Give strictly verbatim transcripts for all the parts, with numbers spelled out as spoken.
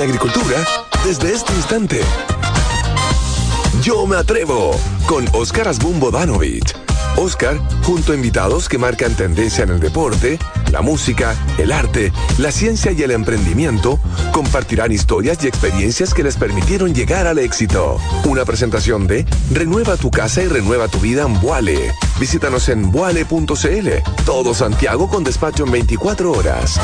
agricultura desde este instante. Yo me atrevo con Oscar Asbun Bodanovich. Oscar, junto a invitados que marcan tendencia en el deporte, la música, el arte, la ciencia y el emprendimiento, compartirán historias y experiencias que les permitieron llegar al éxito. Una presentación de Renueva tu casa y renueva tu vida en Boale. Visítanos en boale punto cl. Todo Santiago con despacho en veinticuatro horas.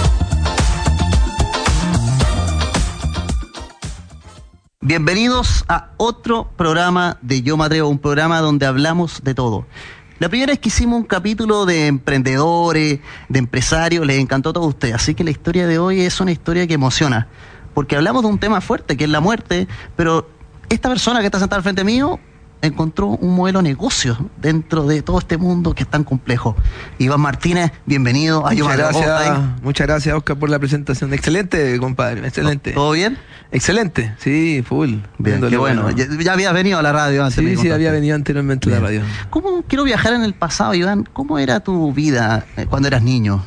Bienvenidos a otro programa de Yo me atrevo, un programa donde hablamos de todo. La primera vez que hicimos un capítulo de emprendedores, de empresarios, les encantó a todos ustedes. Así que la historia de hoy es una historia que emociona, porque hablamos de un tema fuerte, que es la muerte, pero esta persona que está sentada al frente mío encontró un modelo de negocio dentro de todo este mundo que es tan complejo. Iván Martínez, bienvenido a Yo me atrevo. Muchas gracias, muchas gracias, Oscar, por la presentación. Excelente, compadre, excelente. ¿Todo bien? Excelente, sí, full. Bien, qué bueno. Ya, ya habías venido a la radio antes. Sí, sí, había venido anteriormente a la radio. ¿Cómo, quiero viajar en el pasado, Iván, cómo era tu vida cuando eras niño?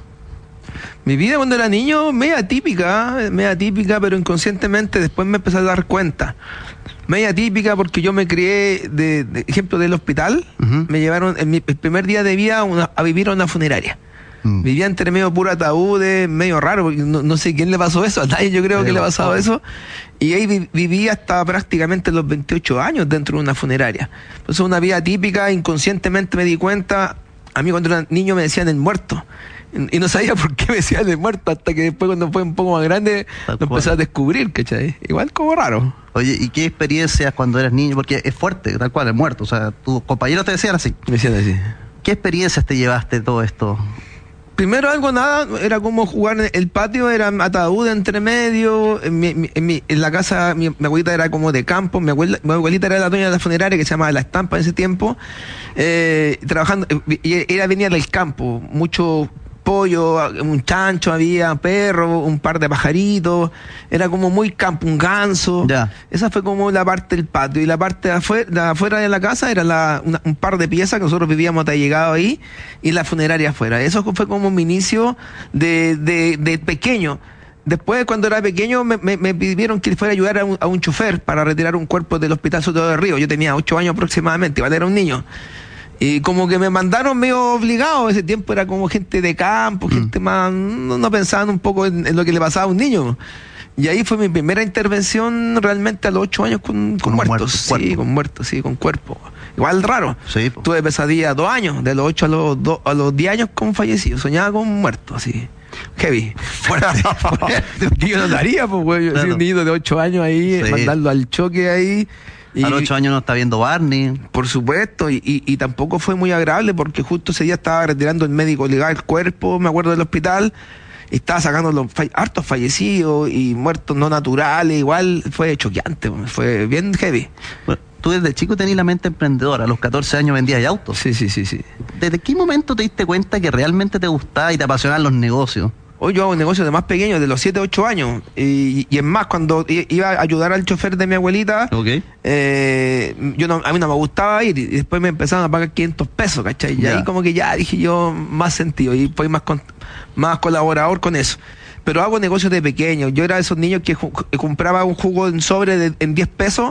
Mi vida cuando era niño, media típica, media típica, pero inconscientemente después me empecé a dar cuenta. Media típica porque yo me crié, de, de ejemplo, del hospital. Uh-huh. Me llevaron en mi el primer día de vida una, a vivir a una funeraria. Uh-huh. Vivía entre medio puro ataúdes, medio raro, porque no, no sé quién le pasó eso, a nadie yo creo que le ha pasado eso. Y ahí vi, viví hasta prácticamente los veintiocho años dentro de una funeraria. Entonces una vida típica, inconscientemente me di cuenta. A mí cuando era niño me decían el muerto. Y no sabía por qué me decían el muerto, hasta que después cuando fue un poco más grande lo empecé a descubrir, ¿cachai? Igual como raro. Oye, ¿y qué experiencias cuando eras niño? Porque es fuerte, tal cual, el muerto. O sea, tus compañeros te decían así. Me decían así. ¿Qué experiencias te llevaste de todo esto? Primero algo nada, era como jugar en el patio, era ataúd entre medio, en, mi, en, mi, en la casa mi, mi abuelita era como de campo, mi abuela, mi abuelita era la dueña de la funeraria que se llamaba La Estampa en ese tiempo, eh, trabajando, y ella venía del campo, mucho pollo, un chancho había, perro, un par de pajaritos, era como muy campo, un ganso. Ya. Esa fue como la parte del patio, y la parte de afuera de, afuera de la casa era la, una, un par de piezas que nosotros vivíamos hasta llegado ahí, y la funeraria afuera. Eso fue como mi inicio de, de, de pequeño. Después, cuando era pequeño, me, me, me pidieron que fuera a ayudar a un, a un chofer para retirar un cuerpo del Hospital Soto de Río. Yo tenía ocho años aproximadamente, igual era un niño. Y como que me mandaron medio obligado, ese tiempo era como gente de campo, mm. gente más, no, no pensaban un poco en, en lo que le pasaba a un niño. Y ahí fue mi primera intervención realmente a los ocho años con, con, con muertos, muerto, sí, con muertos, sí, con cuerpo. Igual raro. Sí, tuve pesadilla dos años, de los ocho a los do, a los diez años con fallecido, soñaba con muertos, así. Heavy. Fuerte. Fuerte. Yo no lo haría, pues, güey. Yo claro. soy un niño de ocho años ahí, sí. mandarlo al choque ahí. Y, a los ocho años no está viendo Barney. Por supuesto, y, y, y tampoco fue muy agradable porque justo ese día estaba retirando el médico legal el cuerpo, me acuerdo del hospital, y estaba sacando los fa- hartos fallecidos y muertos no naturales, igual fue choqueante, fue bien heavy. Bueno, tú desde chico tenías la mente emprendedora, a los catorce años vendías autos. Sí, sí, sí, sí. ¿Desde qué momento te diste cuenta que realmente te gustaba y te apasionaban los negocios? Hoy yo hago negocios de más pequeños, de los siete, ocho años. Y, y es más, cuando iba a ayudar al chofer de mi abuelita, okay. eh, yo no, a mí no me gustaba ir. Y después me empezaron a pagar quinientos pesos, ¿cachai? Y yeah. ahí como que ya dije yo más sentido. Y fui más, con, más colaborador con eso. Pero hago negocios de pequeños. Yo era de esos niños que, ju- que compraba un jugo en sobre de, en diez pesos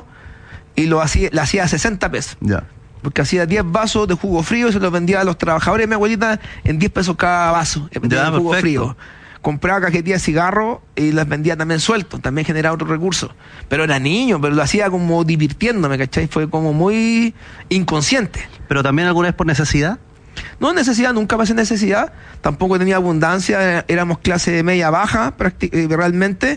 y lo hacía, lo hacía a sesenta pesos. Ya. Yeah. Porque hacía diez vasos de jugo frío y se los vendía a los trabajadores de mi abuelita en diez pesos cada vaso de ya, jugo perfecto. frío. Compraba cajetillas de cigarros y las vendía también sueltos, también generaba otros recursos. Pero era niño, pero lo hacía como divirtiéndome, ¿cachai? Fue como muy inconsciente. ¿Pero también alguna vez por necesidad? No necesidad, nunca pasé necesidad, tampoco tenía abundancia, éramos clase media baja prácti- realmente.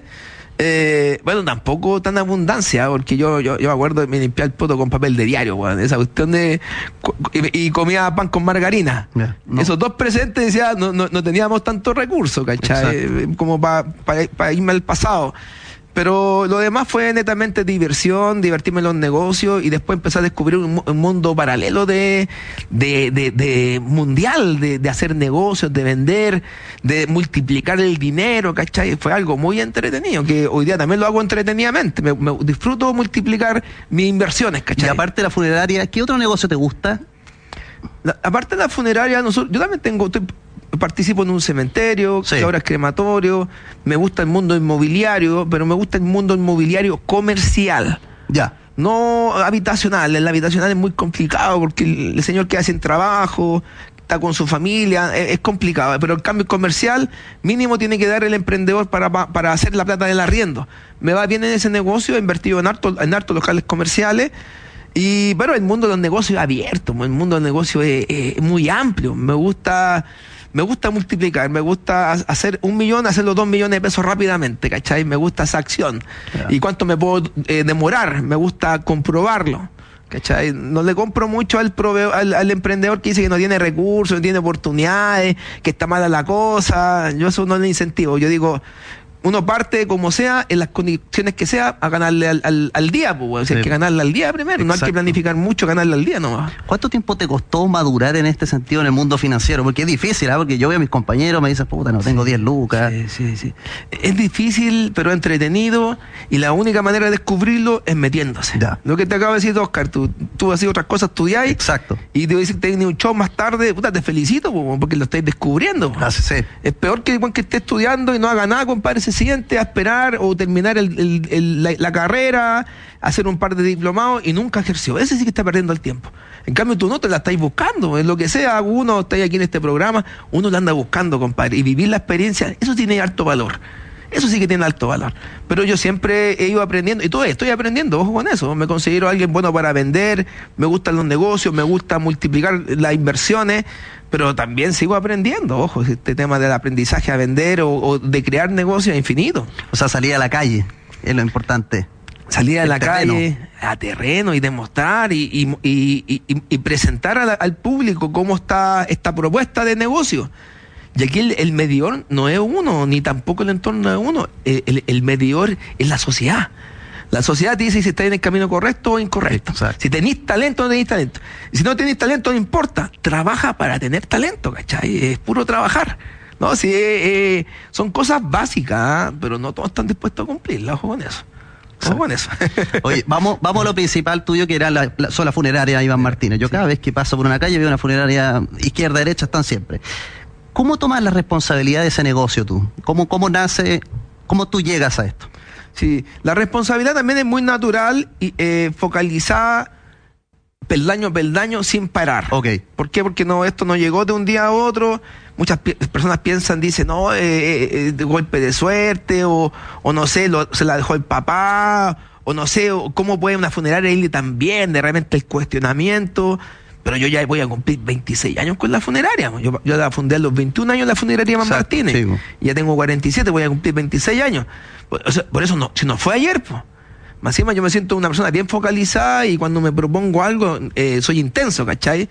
Eh, bueno, tampoco tan abundancia, porque yo yo, yo me acuerdo de me limpiaba el poto con papel de diario, bueno, esa cuestión de y, y comía pan con margarina. Yeah, no. Esos dos presentes decía, no, no, no teníamos tantos recursos, ¿cachai? Exacto. Como para pa, pa irme al pasado. Pero lo demás fue netamente diversión, divertirme en los negocios y después empecé a descubrir un, un mundo paralelo de, de, de, de mundial, de, de hacer negocios, de vender, de multiplicar el dinero, ¿cachai? Fue algo muy entretenido, que hoy día también lo hago entretenidamente. Me, me disfruto multiplicar mis inversiones, ¿cachai? Y aparte de la funeraria, ¿qué otro negocio te gusta? La, aparte de la funeraria, nosotros, yo también tengo... Estoy, participo en un cementerio, Sí. que ahora es crematorio, me gusta el mundo inmobiliario, pero me gusta el mundo inmobiliario comercial. Ya. No habitacional. El habitacional es muy complicado porque el, el señor queda sin trabajo, está con su familia, es, es complicado. Pero el cambio comercial mínimo tiene que dar el emprendedor para, para hacer la plata del arriendo. Me va bien en ese negocio, he invertido en harto, en hartos locales comerciales. Y pero el mundo de los negocios es abierto, el mundo de los negocios es, es muy amplio. Me gusta... Me gusta multiplicar, me gusta hacer un millón, hacerlo dos millones de pesos rápidamente, ¿cachai? Me gusta esa acción. Claro. ¿Y cuánto me puedo eh, demorar? Me gusta comprobarlo, ¿cachai? No le compro mucho al, proveo, al, al emprendedor que dice que no tiene recursos, no tiene oportunidades, que está mala la cosa. Yo eso no le incentivo. Yo digo, uno parte como sea, en las condiciones que sea, a ganarle al, al, al día, pues, o sea, Sí. hay que ganarle al día primero. Exacto. No hay que planificar mucho, ganarle al día nomás. ¿Cuánto tiempo te costó madurar en este sentido en el mundo financiero? Porque es difícil, ¿ah? Porque yo veo a mis compañeros, me dicen, puta, no tengo diez lucas. Sí, sí, sí. Es difícil, pero entretenido, y la única manera de descubrirlo es metiéndose. Ya. Lo que te acabo de decir, Oscar, tú, tú has hecho otras cosas, estudiáis, Exacto. y te voy a decir que tenés un show más tarde, puta, te felicito, po, porque lo estáis descubriendo. Po. Ah, sí, sí. Es peor que igual que esté estudiando y no haga nada, compadre, se siente a esperar o terminar el, el, el, la, la carrera, hacer un par de diplomados y nunca ejerció. Ese sí que está perdiendo el tiempo. En cambio, tú no te la estáis buscando. En lo que sea, uno está aquí en este programa, uno la anda buscando, compadre. Y vivir la experiencia, eso tiene alto valor. Eso sí que tiene alto valor. Pero yo siempre he ido aprendiendo, y todavía estoy aprendiendo, ojo con eso. Me considero alguien bueno para vender, me gustan los negocios, me gusta multiplicar las inversiones, pero también sigo aprendiendo, ojo, este tema del aprendizaje a vender o, o de crear negocios es infinito. O sea, salir a la calle es lo importante. Salir a El la terreno. calle, a terreno y demostrar y, y, y, y, y presentar a la, al público cómo está esta propuesta de negocio. Y aquí el, el medidor no es uno, ni tampoco el entorno es uno. El, el, el medidor es la sociedad. La sociedad te dice si estás en el camino correcto o incorrecto. Exacto. Si tenés talento o no tenés talento. Y si no tenés talento, no importa. Trabaja para tener talento, ¿cachai? Es puro trabajar. No, si eh, eh, son cosas básicas, ¿ah? Pero no todos están dispuestos a cumplirlas. Ojo con eso. Ojo con eso. Oye, vamos, vamos a lo principal tuyo, que era la, la sola funeraria Iván Martínez. Yo cada vez que paso por una calle veo una funeraria izquierda, derecha, están siempre. ¿Cómo tomas la responsabilidad de ese negocio tú? ¿Cómo, cómo nace, cómo tú llegas a esto? Sí, la responsabilidad también es muy natural y eh, focalizada peldaño a peldaño sin parar. Ok. ¿Por qué? Porque no, esto no llegó de un día a otro. Muchas pi- personas piensan, dicen, no, eh, eh, de golpe de suerte, o, o no sé, lo, se la dejó el papá, o no sé, o cómo puede una funeraria irle tan bien, de repente el cuestionamiento. Pero yo ya voy a cumplir veintiséis años con la funeraria. Yo, yo la fundé a los veintiún años la funeraria Iván Exacto, Martínez. sí, po. Y ya tengo cuarenta y siete, voy a cumplir veintiséis años. Por, o sea, por eso no, si no fue ayer, pues. Más encima yo me siento una persona bien focalizada y cuando me propongo algo eh, soy intenso, ¿cachai?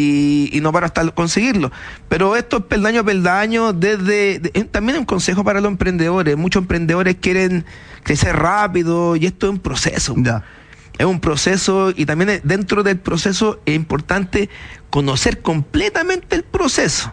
Y, y no paro hasta conseguirlo. Pero esto es peldaño a peldaño desde... De, también es un consejo para los emprendedores. Muchos emprendedores quieren crecer rápido y esto es un proceso. Ya. Es un proceso y también es- dentro del proceso es importante conocer completamente el proceso.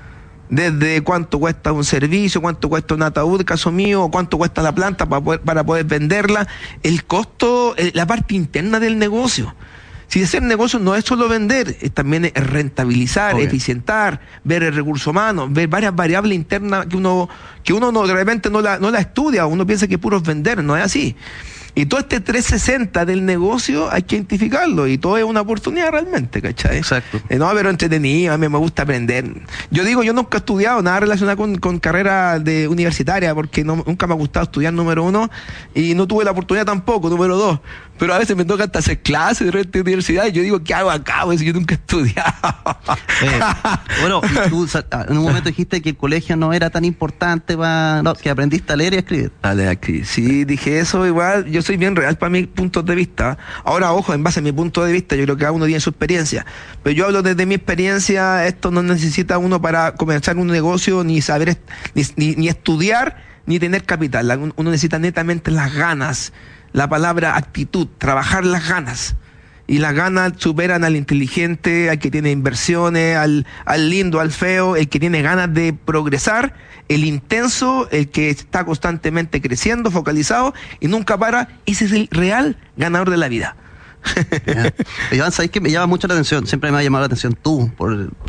Desde cuánto cuesta un servicio, cuánto cuesta un ataúd, caso mío, o cuánto cuesta la planta para poder, para poder venderla, el costo, eh, la parte interna del negocio. Si hacer negocio no es solo vender, es también es rentabilizar, Ok. eficientar, ver el recurso humano, ver varias variables internas que uno, que uno no, de repente no la, no la estudia, uno piensa que puro es vender, no es así. Y todo este trescientos sesenta del negocio hay que identificarlo y todo es una oportunidad realmente, ¿cachai? Exacto. Eh, no, pero entretenido, a mí me gusta aprender. Yo digo, yo nunca he estudiado nada relacionado con, con carrera de universitaria porque no, nunca me ha gustado estudiar, número uno, y no tuve la oportunidad tampoco, número dos. Pero a veces me toca hasta hacer clases de repente de universidad y yo digo, ¿qué hago acá? Pues yo nunca he estudiado. Eh, bueno, y tú sa- en un momento dijiste que el colegio no era tan importante para no, que aprendiste a leer y a escribir. Dale, aquí. Sí, dije eso, igual, yo soy bien real para mis puntos de vista. Ahora, ojo, en base a mi punto de vista, yo creo que cada uno tiene su experiencia. Pero yo hablo desde mi experiencia, esto no necesita uno para comenzar un negocio, ni saber, est- ni, ni, ni estudiar, ni tener capital. La- Uno necesita netamente las ganas, la palabra actitud, trabajar las ganas. Y las ganas superan al inteligente, al que tiene inversiones, al, al lindo, al feo, el que tiene ganas de progresar, el intenso, el que está constantemente creciendo, focalizado y nunca para. Ese es el real ganador de la vida. Ya. Iván, ¿sabes qué? Me llama mucho la atención, siempre me ha llamado la atención tú, por,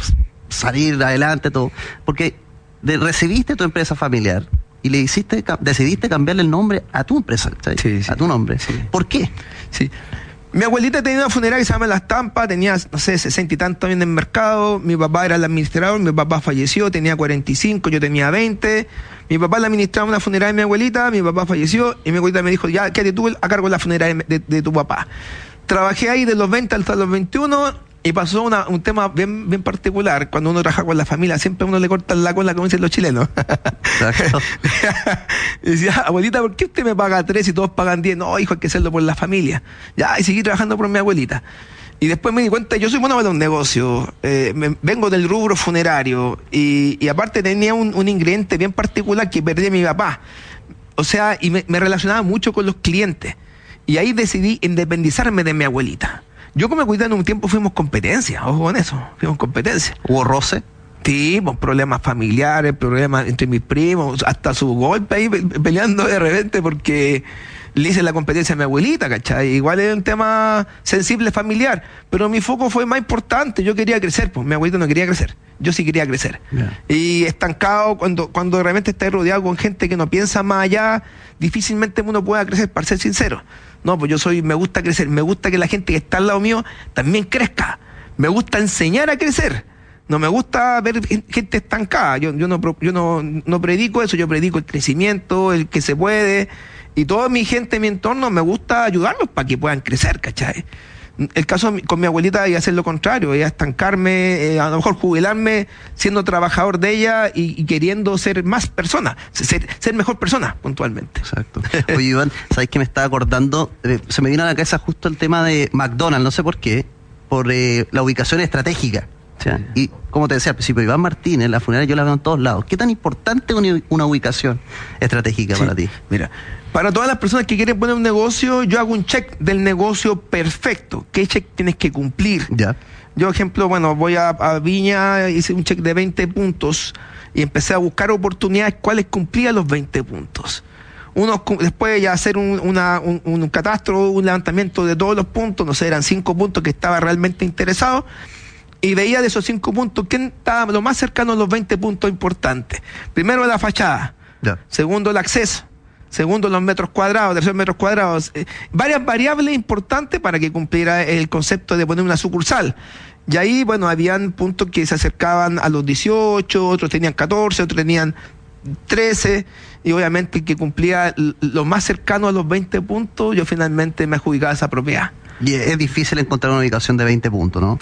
salir adelante, todo. Porque de, recibiste tu empresa familiar y le hiciste, decidiste cambiarle el nombre a tu empresa, sí, sí, a tu nombre. Sí. ¿Por qué? Sí. Mi abuelita tenía una funeraria que se llama La Estampa, tenía, no sé, sesenta y tantos años en el mercado. Mi papá era el administrador, mi papá falleció, tenía cuarenta y cinco, yo tenía veinte. Mi papá le administraba una funeraria de mi abuelita, mi papá falleció y mi abuelita me dijo, ya, quédate tú a cargo de la funeraria de, de tu papá. Trabajé ahí de los veinte hasta los veintiuno y pasó una, un tema bien, bien particular. Cuando uno trabaja con la familia, siempre a uno le cortan la cola, como dicen los chilenos. Exacto. Y decía, abuelita, ¿por qué usted me paga tres y todos pagan diez? No, hijo, hay que hacerlo por la familia. Ya, y seguí trabajando por mi abuelita. Y después me di cuenta, yo soy bueno para un negocio, eh, me, vengo del rubro funerario y, y aparte tenía un, un ingrediente bien particular que perdí a mi papá. O sea, y me, me relacionaba mucho con los clientes. Y ahí decidí independizarme de mi abuelita. Yo con mi abuelita en un tiempo fuimos competencia, ojo con eso, fuimos competencia. ¿Hubo roce? Sí, pues, problemas familiares, problemas entre mis primos, hasta su golpe ahí peleando de repente porque le hice la competencia a mi abuelita, ¿cachai? Igual es un tema sensible familiar, pero mi foco fue más importante, yo quería crecer, pues mi abuelita no quería crecer, yo sí quería crecer. Yeah. Y estancado, cuando, cuando realmente estás rodeado con gente que no piensa más allá, difícilmente uno pueda crecer, para ser sincero. No, pues yo soy, me gusta crecer, me gusta que la gente que está al lado mío también crezca, me gusta enseñar a crecer. No me gusta ver gente estancada, yo, yo, no, yo no, no predico eso, yo predico el crecimiento, el que se puede, y toda mi gente, mi entorno, me gusta ayudarlos para que puedan crecer, ¿cachai? El caso con mi abuelita iba a hacer lo contrario, iba a estancarme, eh, a lo mejor jubilarme siendo trabajador de ella y, y queriendo ser más persona, ser, ser mejor persona puntualmente. Exacto. Oye, Iván, ¿sabes qué me estaba acordando? Eh, se me vino a la cabeza justo el tema de McDonald's, no sé por qué, por eh, la ubicación estratégica. O sea, y como te decía al principio, Iván Martínez, la funeraria yo la veo en todos lados. ¿Qué tan importante es una, una ubicación estratégica sí, para ti? Mira, para todas las personas que quieren poner un negocio, yo hago un check del negocio perfecto. ¿Qué check tienes que cumplir? Ya. Yo, ejemplo, bueno, voy a, a Viña, hice un check de veinte puntos y empecé a buscar oportunidades cuáles cumplían los veinte puntos. Unos, después ya hacer un, una, un, un catastro, un levantamiento de todos los puntos, no sé, eran cinco puntos que estaba realmente interesado. Y veía de esos cinco puntos quién estaba lo más cercano a los veinte puntos importantes. Primero la fachada, yeah. Segundo el acceso, segundo los metros cuadrados, tercero metros cuadrados, eh, varias variables importantes para que cumpliera el concepto de poner una sucursal. Y ahí, bueno, habían puntos que se acercaban a los dieciocho, otros tenían catorce, otros tenían trece, y obviamente el que cumplía lo más cercano a los veinte puntos, yo finalmente me adjudicaba esa propiedad. Y es difícil encontrar una ubicación de veinte puntos, ¿no?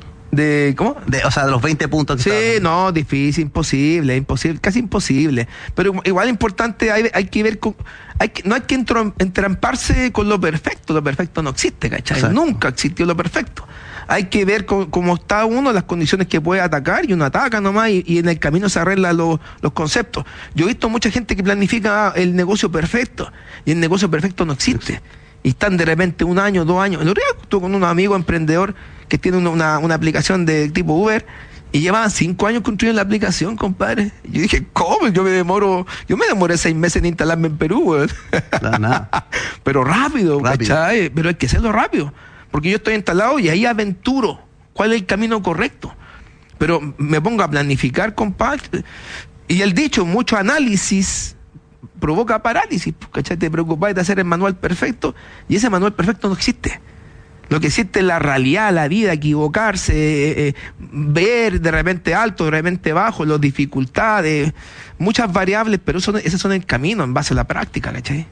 De, ¿cómo? De, o sea, de los veinte puntos que sí, estaban. No, difícil, imposible, imposible, casi imposible. Pero igual importante, hay, hay que ver, con, hay que, no hay que entro, entramparse con lo perfecto, lo perfecto no existe, ¿cachai? Exacto. Nunca existió lo perfecto. Hay que ver con, cómo está uno, las condiciones que puede atacar, y uno ataca nomás, y, y en el camino se arreglan lo, los conceptos. Yo he visto mucha gente que planifica el negocio perfecto, y el negocio perfecto no existe. Y están de repente un año, dos años. El otro día estuve con un amigo emprendedor que tiene una, una, una aplicación de tipo Uber y llevaban cinco años construyendo la aplicación, compadre. Y yo dije, ¿cómo? Yo me demoro, yo me demoré seis meses en instalarme en Perú, güey. No, nada. Pero rápido, rápido. ¿cachai? Pero hay que hacerlo rápido. Porque yo estoy instalado y ahí aventuro cuál es el camino correcto. Pero me pongo a planificar, compadre. Y el dicho, mucho análisis provoca parálisis, ¿cachai? Te preocupás de hacer el manual perfecto y ese manual perfecto no existe. Lo que existe es la realidad, la vida, equivocarse, eh, eh, ver de repente alto, de repente bajo, las dificultades, muchas variables, pero eso, esos son el camino en base a la práctica, ¿cachai?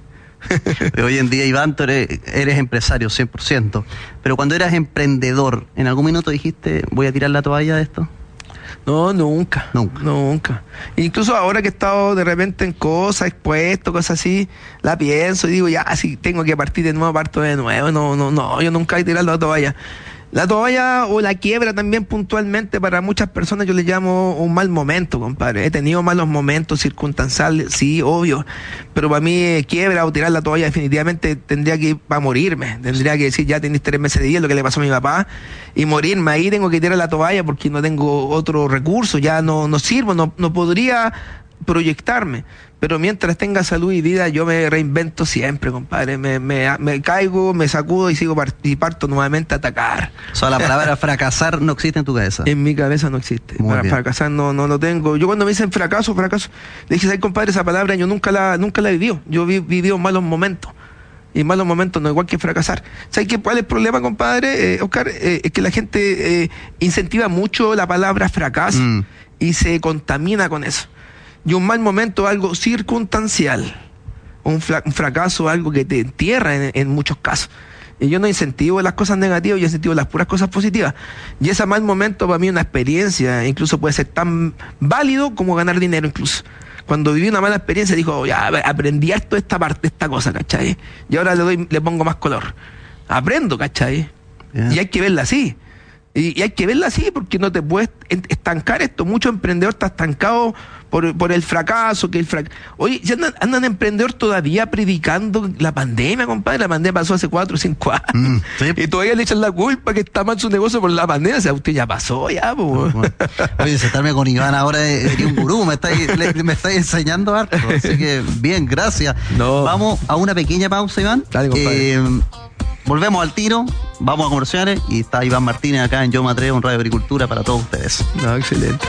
Hoy en día, Iván, tú eres, eres empresario cien por ciento, pero cuando eras emprendedor, ¿en algún minuto dijiste, voy a tirar la toalla de esto? No, nunca, nunca, nunca. Incluso ahora que he estado de repente en cosas, expuesto, cosas así, la pienso y digo, ya, si tengo que partir de nuevo, parto de nuevo. No, no, no, yo nunca he tirado la toalla. La toalla o la quiebra también puntualmente para muchas personas yo le llamo un mal momento, compadre. He tenido malos momentos circunstanciales, sí, obvio, pero para mí eh, quiebra o tirar la toalla definitivamente tendría que ir para morirme. Tendría que decir, ya tenés tres meses de día, lo que le pasó a mi papá, y morirme. Ahí tengo que tirar la toalla porque no tengo otro recurso, ya no, no sirvo, no, no podría proyectarme. Pero mientras tenga salud y vida, yo me reinvento siempre, compadre. Me, me, me caigo, me sacudo y sigo part- y parto nuevamente a atacar. O sea, la palabra fracasar no existe en tu cabeza. En mi cabeza no existe. Muy Para bien. fracasar no, no lo tengo. Yo cuando me dicen fracaso, fracaso, le dije, ¿sabes, compadre? Esa palabra yo nunca la, nunca la he vivido. Yo he vivido malos momentos. Y malos momentos no es igual que fracasar. ¿Sabes qué, cuál es el problema, compadre? Eh, Oscar, eh, es que la gente eh, incentiva mucho la palabra fracaso Mm. y se contamina con eso. Y un mal momento es algo circunstancial. Un, fra- un fracaso es algo que te entierra en, en muchos casos. Y yo no incentivo las cosas negativas, yo incentivo las puras cosas positivas. Y ese mal momento para mí es una experiencia, incluso puede ser tan válido como ganar dinero incluso. Cuando viví una mala experiencia, dijo, ya, aprendí harto esta parte, esta cosa, ¿cachai? Y ahora le doy, le pongo más color. Aprendo, ¿cachai? Yeah. Y hay que verla así. Y, y hay que verla así porque no te puedes estancar esto. Muchos emprendedores están estancados por, por el fracaso. que el frac... Oye, ya andan, andan emprendedores todavía predicando la pandemia, compadre. La pandemia pasó hace cuatro o cinco años. Mm, sí. Y todavía le echan la culpa que está mal su negocio por la pandemia. O sea, usted ya pasó, ya, pues. Bueno. Oye, sentarme con Iván ahora es un gurú, me estáis, le- me estáis enseñando harto. Así que, bien, gracias. No. Vamos a una pequeña pausa, Iván. Dale, compadre. Eh, volvemos al tiro, vamos a comerciales y está Iván Martínez acá en Yo Me Atrevo en Radio Agricultura para todos ustedes. No, excelente.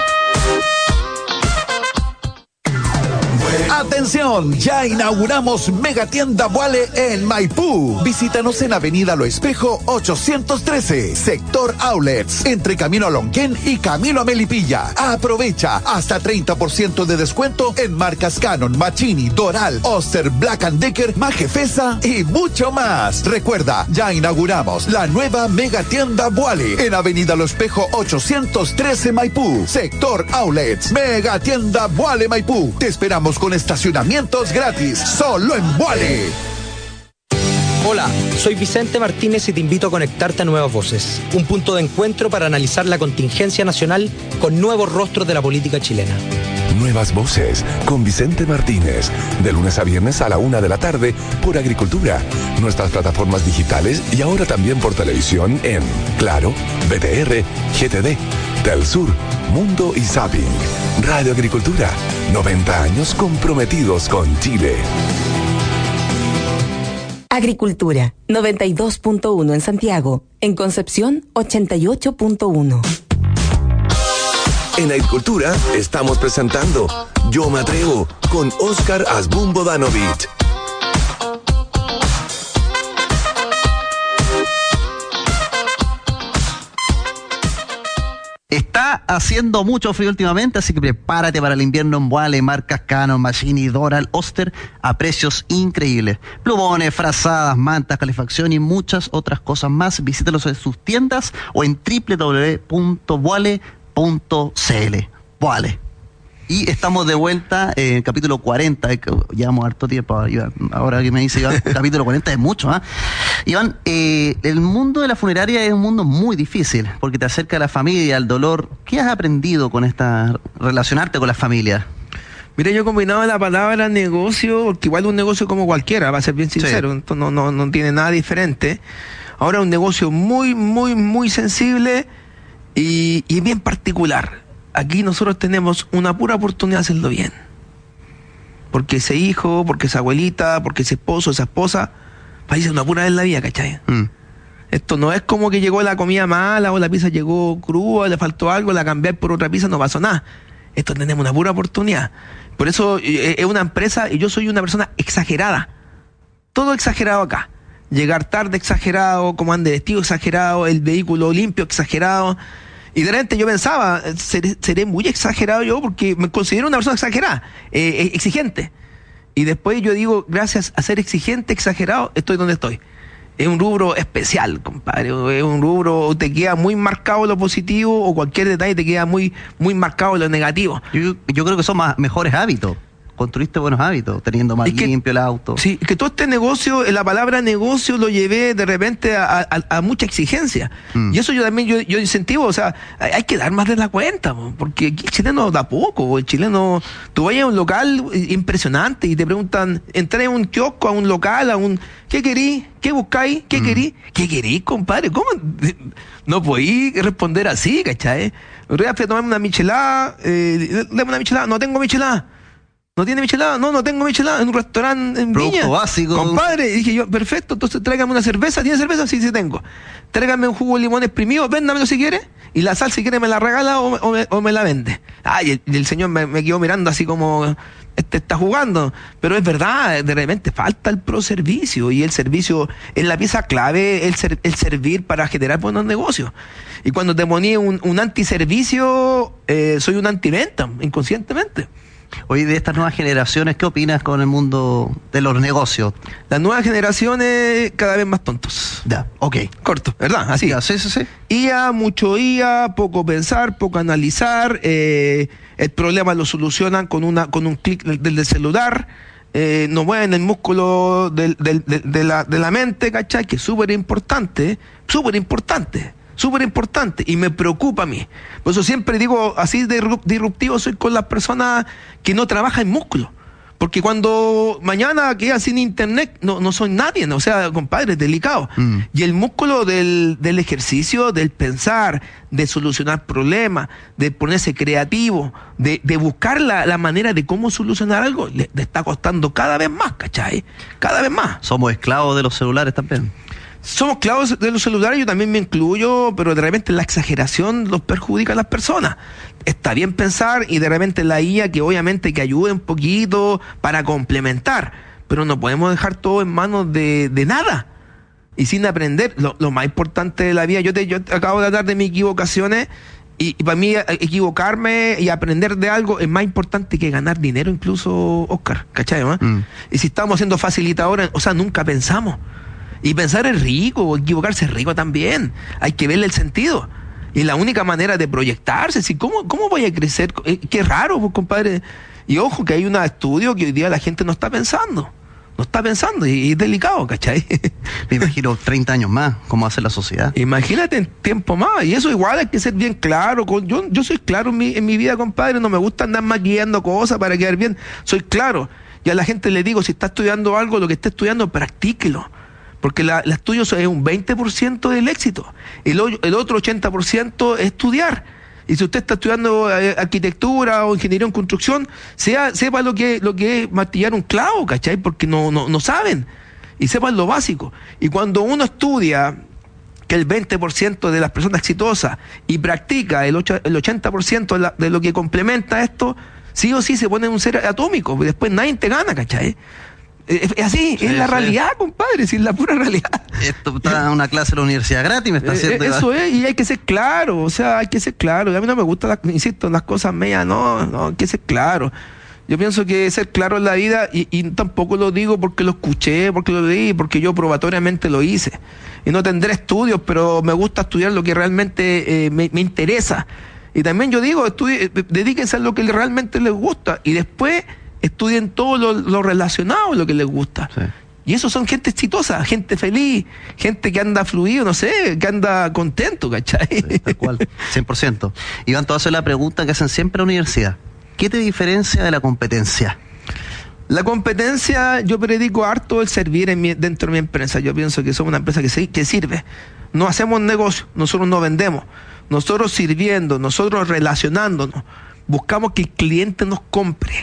Atención, ya inauguramos Mega Tienda Boale en Maipú. Visítanos en Avenida Lo Espejo ochocientos trece, sector Outlets, entre Camino a Lonquén y Camino a Melipilla. Aprovecha hasta treinta por ciento de descuento en marcas Canon, Machini, Doral, Oster, Black and Decker, Majefesa y mucho más. Recuerda, ya inauguramos la nueva Mega Tienda Boale en Avenida Lo Espejo ochocientos trece Maipú, sector Outlets. Mega Tienda Boale Maipú. Te esperamos con estacionamientos gratis, solo en Boale. Hola, soy Vicente Martínez y te invito a conectarte a Nuevas Voces, un punto de encuentro para analizar la contingencia nacional con nuevos rostros de la política chilena. Nuevas Voces con Vicente Martínez, de lunes a viernes a la una de la tarde por Agricultura, nuestras plataformas digitales y ahora también por televisión en Claro, B T R, G T D, Telsur, Mundo y Zapping. Radio Agricultura, noventa años comprometidos con Chile. Agricultura, noventa y dos punto uno en Santiago. En Concepción, ochenta y ocho punto uno. En Agricultura estamos presentando Yo Me Atrevo con Óscar Asbun Bodanovich. Está haciendo mucho frío últimamente, así que prepárate para el invierno en Boale, marcas Canon, Machini, Doral, Oster, a precios increíbles. Plumones, frazadas, mantas, calefacción y muchas otras cosas más. Visítalos en sus tiendas o en doble u doble u doble u punto boale punto c l. Boale. Y estamos de vuelta en el capítulo cuarenta. eh, que Llevamos harto tiempo, Iván. Ahora que me dice Iván, capítulo cuarenta es mucho, ¿ah? Iván, eh, el mundo de la funeraria es un mundo muy difícil porque te acerca a la familia, al dolor. ¿Qué has aprendido con esta, relacionarte con la familia? Mira, yo he combinado la palabra negocio, porque igual un negocio como cualquiera, va a ser bien sincero, Sí. entonces no, no, no tiene nada diferente. Ahora un negocio muy, muy, muy sensible y, y bien particular. Aquí nosotros tenemos una pura oportunidad de hacerlo bien. Porque ese hijo, porque esa abuelita, porque ese esposo, esa esposa, parece una pura vez en la vida, ¿cachai? Mm. Esto no es como que llegó la comida mala o la pizza llegó cruda, le faltó algo, la cambié por otra pizza, no pasó nada. Esto tenemos una pura oportunidad. Por eso eh, es una empresa y yo soy una persona exagerada. Todo exagerado acá. Llegar tarde exagerado, como ande vestido exagerado, el vehículo limpio exagerado. Y de repente yo pensaba, seré, seré muy exagerado yo porque me considero una persona exagerada, eh, exigente. Y después yo digo, gracias a ser exigente, exagerado, estoy donde estoy. Es un rubro especial, compadre. Es un rubro, te queda muy marcado lo positivo o cualquier detalle te queda muy, muy marcado lo negativo. Yo, yo creo que son más, mejores hábitos. Construiste buenos hábitos, teniendo más Es que- limpio el auto. Sí, que todo este negocio, la palabra negocio lo llevé de repente a, a- a mucha exigencia. Mm. Y eso yo también, yo, yo incentivo, o sea, hay, hay que dar más de la cuenta, po, porque aquí el chileno da poco, po, el chileno, tú vayas a un local impresionante y te preguntan, entré a un kiosco, a un local, a un, ¿qué querís? ¿Qué buscáis? ¿Qué Mm. querís? ¿Qué querís, compadre? ¿Cómo? No podí responder así, ¿cachai? Yo fui a tomarme una michelada, eh, dame una michelada, no tengo michelada. ¿No tiene michelada? No, no tengo michelada. En un restaurante en Producto Viña. básico. Compadre, y dije yo, perfecto, entonces tráigame una cerveza. ¿Tiene cerveza? Sí, sí tengo. Tráigame un jugo de limón exprimido, véndamelo si quiere. Y la sal, si quiere, me la regala o, o, me, o me la vende. Ay, el, el señor me, me quedó mirando así como, este está jugando. Pero es verdad, de repente falta el pro servicio. Y el servicio es la pieza clave, el, ser, el servir para generar buenos negocios. Y cuando te ponía un, un antiservicio, eh, soy un antiventa, inconscientemente. Hoy de estas nuevas generaciones, ¿qué opinas con el mundo de los negocios? Las nuevas generaciones cada vez más tontos. Ya, ok. Corto, ¿verdad? Así. Ya, sí, sí, sí. I A, mucho I A, poco pensar, poco analizar. Eh, el problema lo solucionan con una con un clic del, del celular. Eh, no mueven el músculo del, del, de, de, la, de la mente, ¿cachai? Que es súper importante, súper importante. Súper importante y me preocupa a mí. Por eso siempre digo, así de disruptivo soy con las personas que no trabajan en músculo. Porque cuando mañana quedan sin internet, no, no soy nadie, ¿no? O sea, compadre, es delicado. Mm. Y el músculo del, del ejercicio, del pensar, de solucionar problemas, de ponerse creativo, de, de buscar la, la manera de cómo solucionar algo, le, le está costando cada vez más, ¿cachai? Cada vez más. Somos esclavos de los celulares también. Somos esclavos de los celulares, yo también me incluyo, pero de repente la exageración los perjudica a las personas. Está bien pensar y de repente la I A que obviamente que ayude un poquito para complementar, pero no podemos dejar todo en manos de, de nada y sin aprender. Lo, lo más importante de la vida, yo, te, yo acabo de hablar de mis equivocaciones y, y para mí equivocarme y aprender de algo es más importante que ganar dinero incluso, Oscar, ¿cachai? ¿No? Mm. Y si estamos haciendo facilitadores, o sea, nunca pensamos. Y pensar es rico, equivocarse es rico también. Hay que verle el sentido. Y la única manera de proyectarse, si ¿cómo, cómo voy a crecer? Eh, qué raro, pues, compadre. Y ojo que hay un estudio que hoy día la gente no está pensando. No está pensando y, y es delicado, ¿cachai? Me imagino treinta años más, ¿cómo hace la sociedad? Imagínate en tiempo más. Y eso igual hay que ser bien claro. Yo, yo soy claro en mi, en mi vida, compadre. No me gusta andar maquillando cosas para quedar bien. Soy claro. Y a la gente le digo, si está estudiando algo, lo que esté estudiando, practíquelo. Porque la, la estudio es un veinte por ciento del éxito. El, el otro ochenta por ciento es estudiar. Y si usted está estudiando eh, arquitectura o ingeniería en construcción, sea, sepa lo que, lo que es martillar un clavo, ¿cachai? Porque no, no, no saben. Y sepan lo básico. Y cuando uno estudia que el veinte por ciento de las personas exitosas y practica el, ocho, el ochenta por ciento de, la, de lo que complementa esto, sí o sí se pone en un ser atómico. Y después nadie te gana, ¿cachai? Es, es así, sí, es la sí. realidad, compadre, es la pura realidad. Esto está en una clase de la universidad gratis, me está haciendo. Eh, eso es, y hay que ser claro, o sea, hay que ser claro. A mí no me gustan, insisto, las cosas medias, no, no, hay que ser claro. Yo pienso que ser claro en la vida, y, y tampoco lo digo porque lo escuché, porque lo leí, porque yo probatoriamente lo hice. Y no tendré estudios, pero me gusta estudiar lo que realmente eh, me, me interesa. Y también yo digo, estudie, dedíquense a lo que realmente les gusta, y después estudien todo lo, lo relacionado a lo que les gusta. Sí. Y esos son gente exitosa, gente feliz, gente que anda fluido, no sé, que anda contento, ¿cachai? Sí, tal cual, cien por ciento. Iván, te voy a hacer la pregunta que hacen siempre en la universidad. ¿Qué te diferencia de la competencia? La competencia, yo predico harto el servir en mi, dentro de mi empresa. Yo pienso que somos una empresa que, se, que sirve. No hacemos negocio, nosotros no vendemos. Nosotros sirviendo, nosotros relacionándonos, buscamos que el cliente nos compre.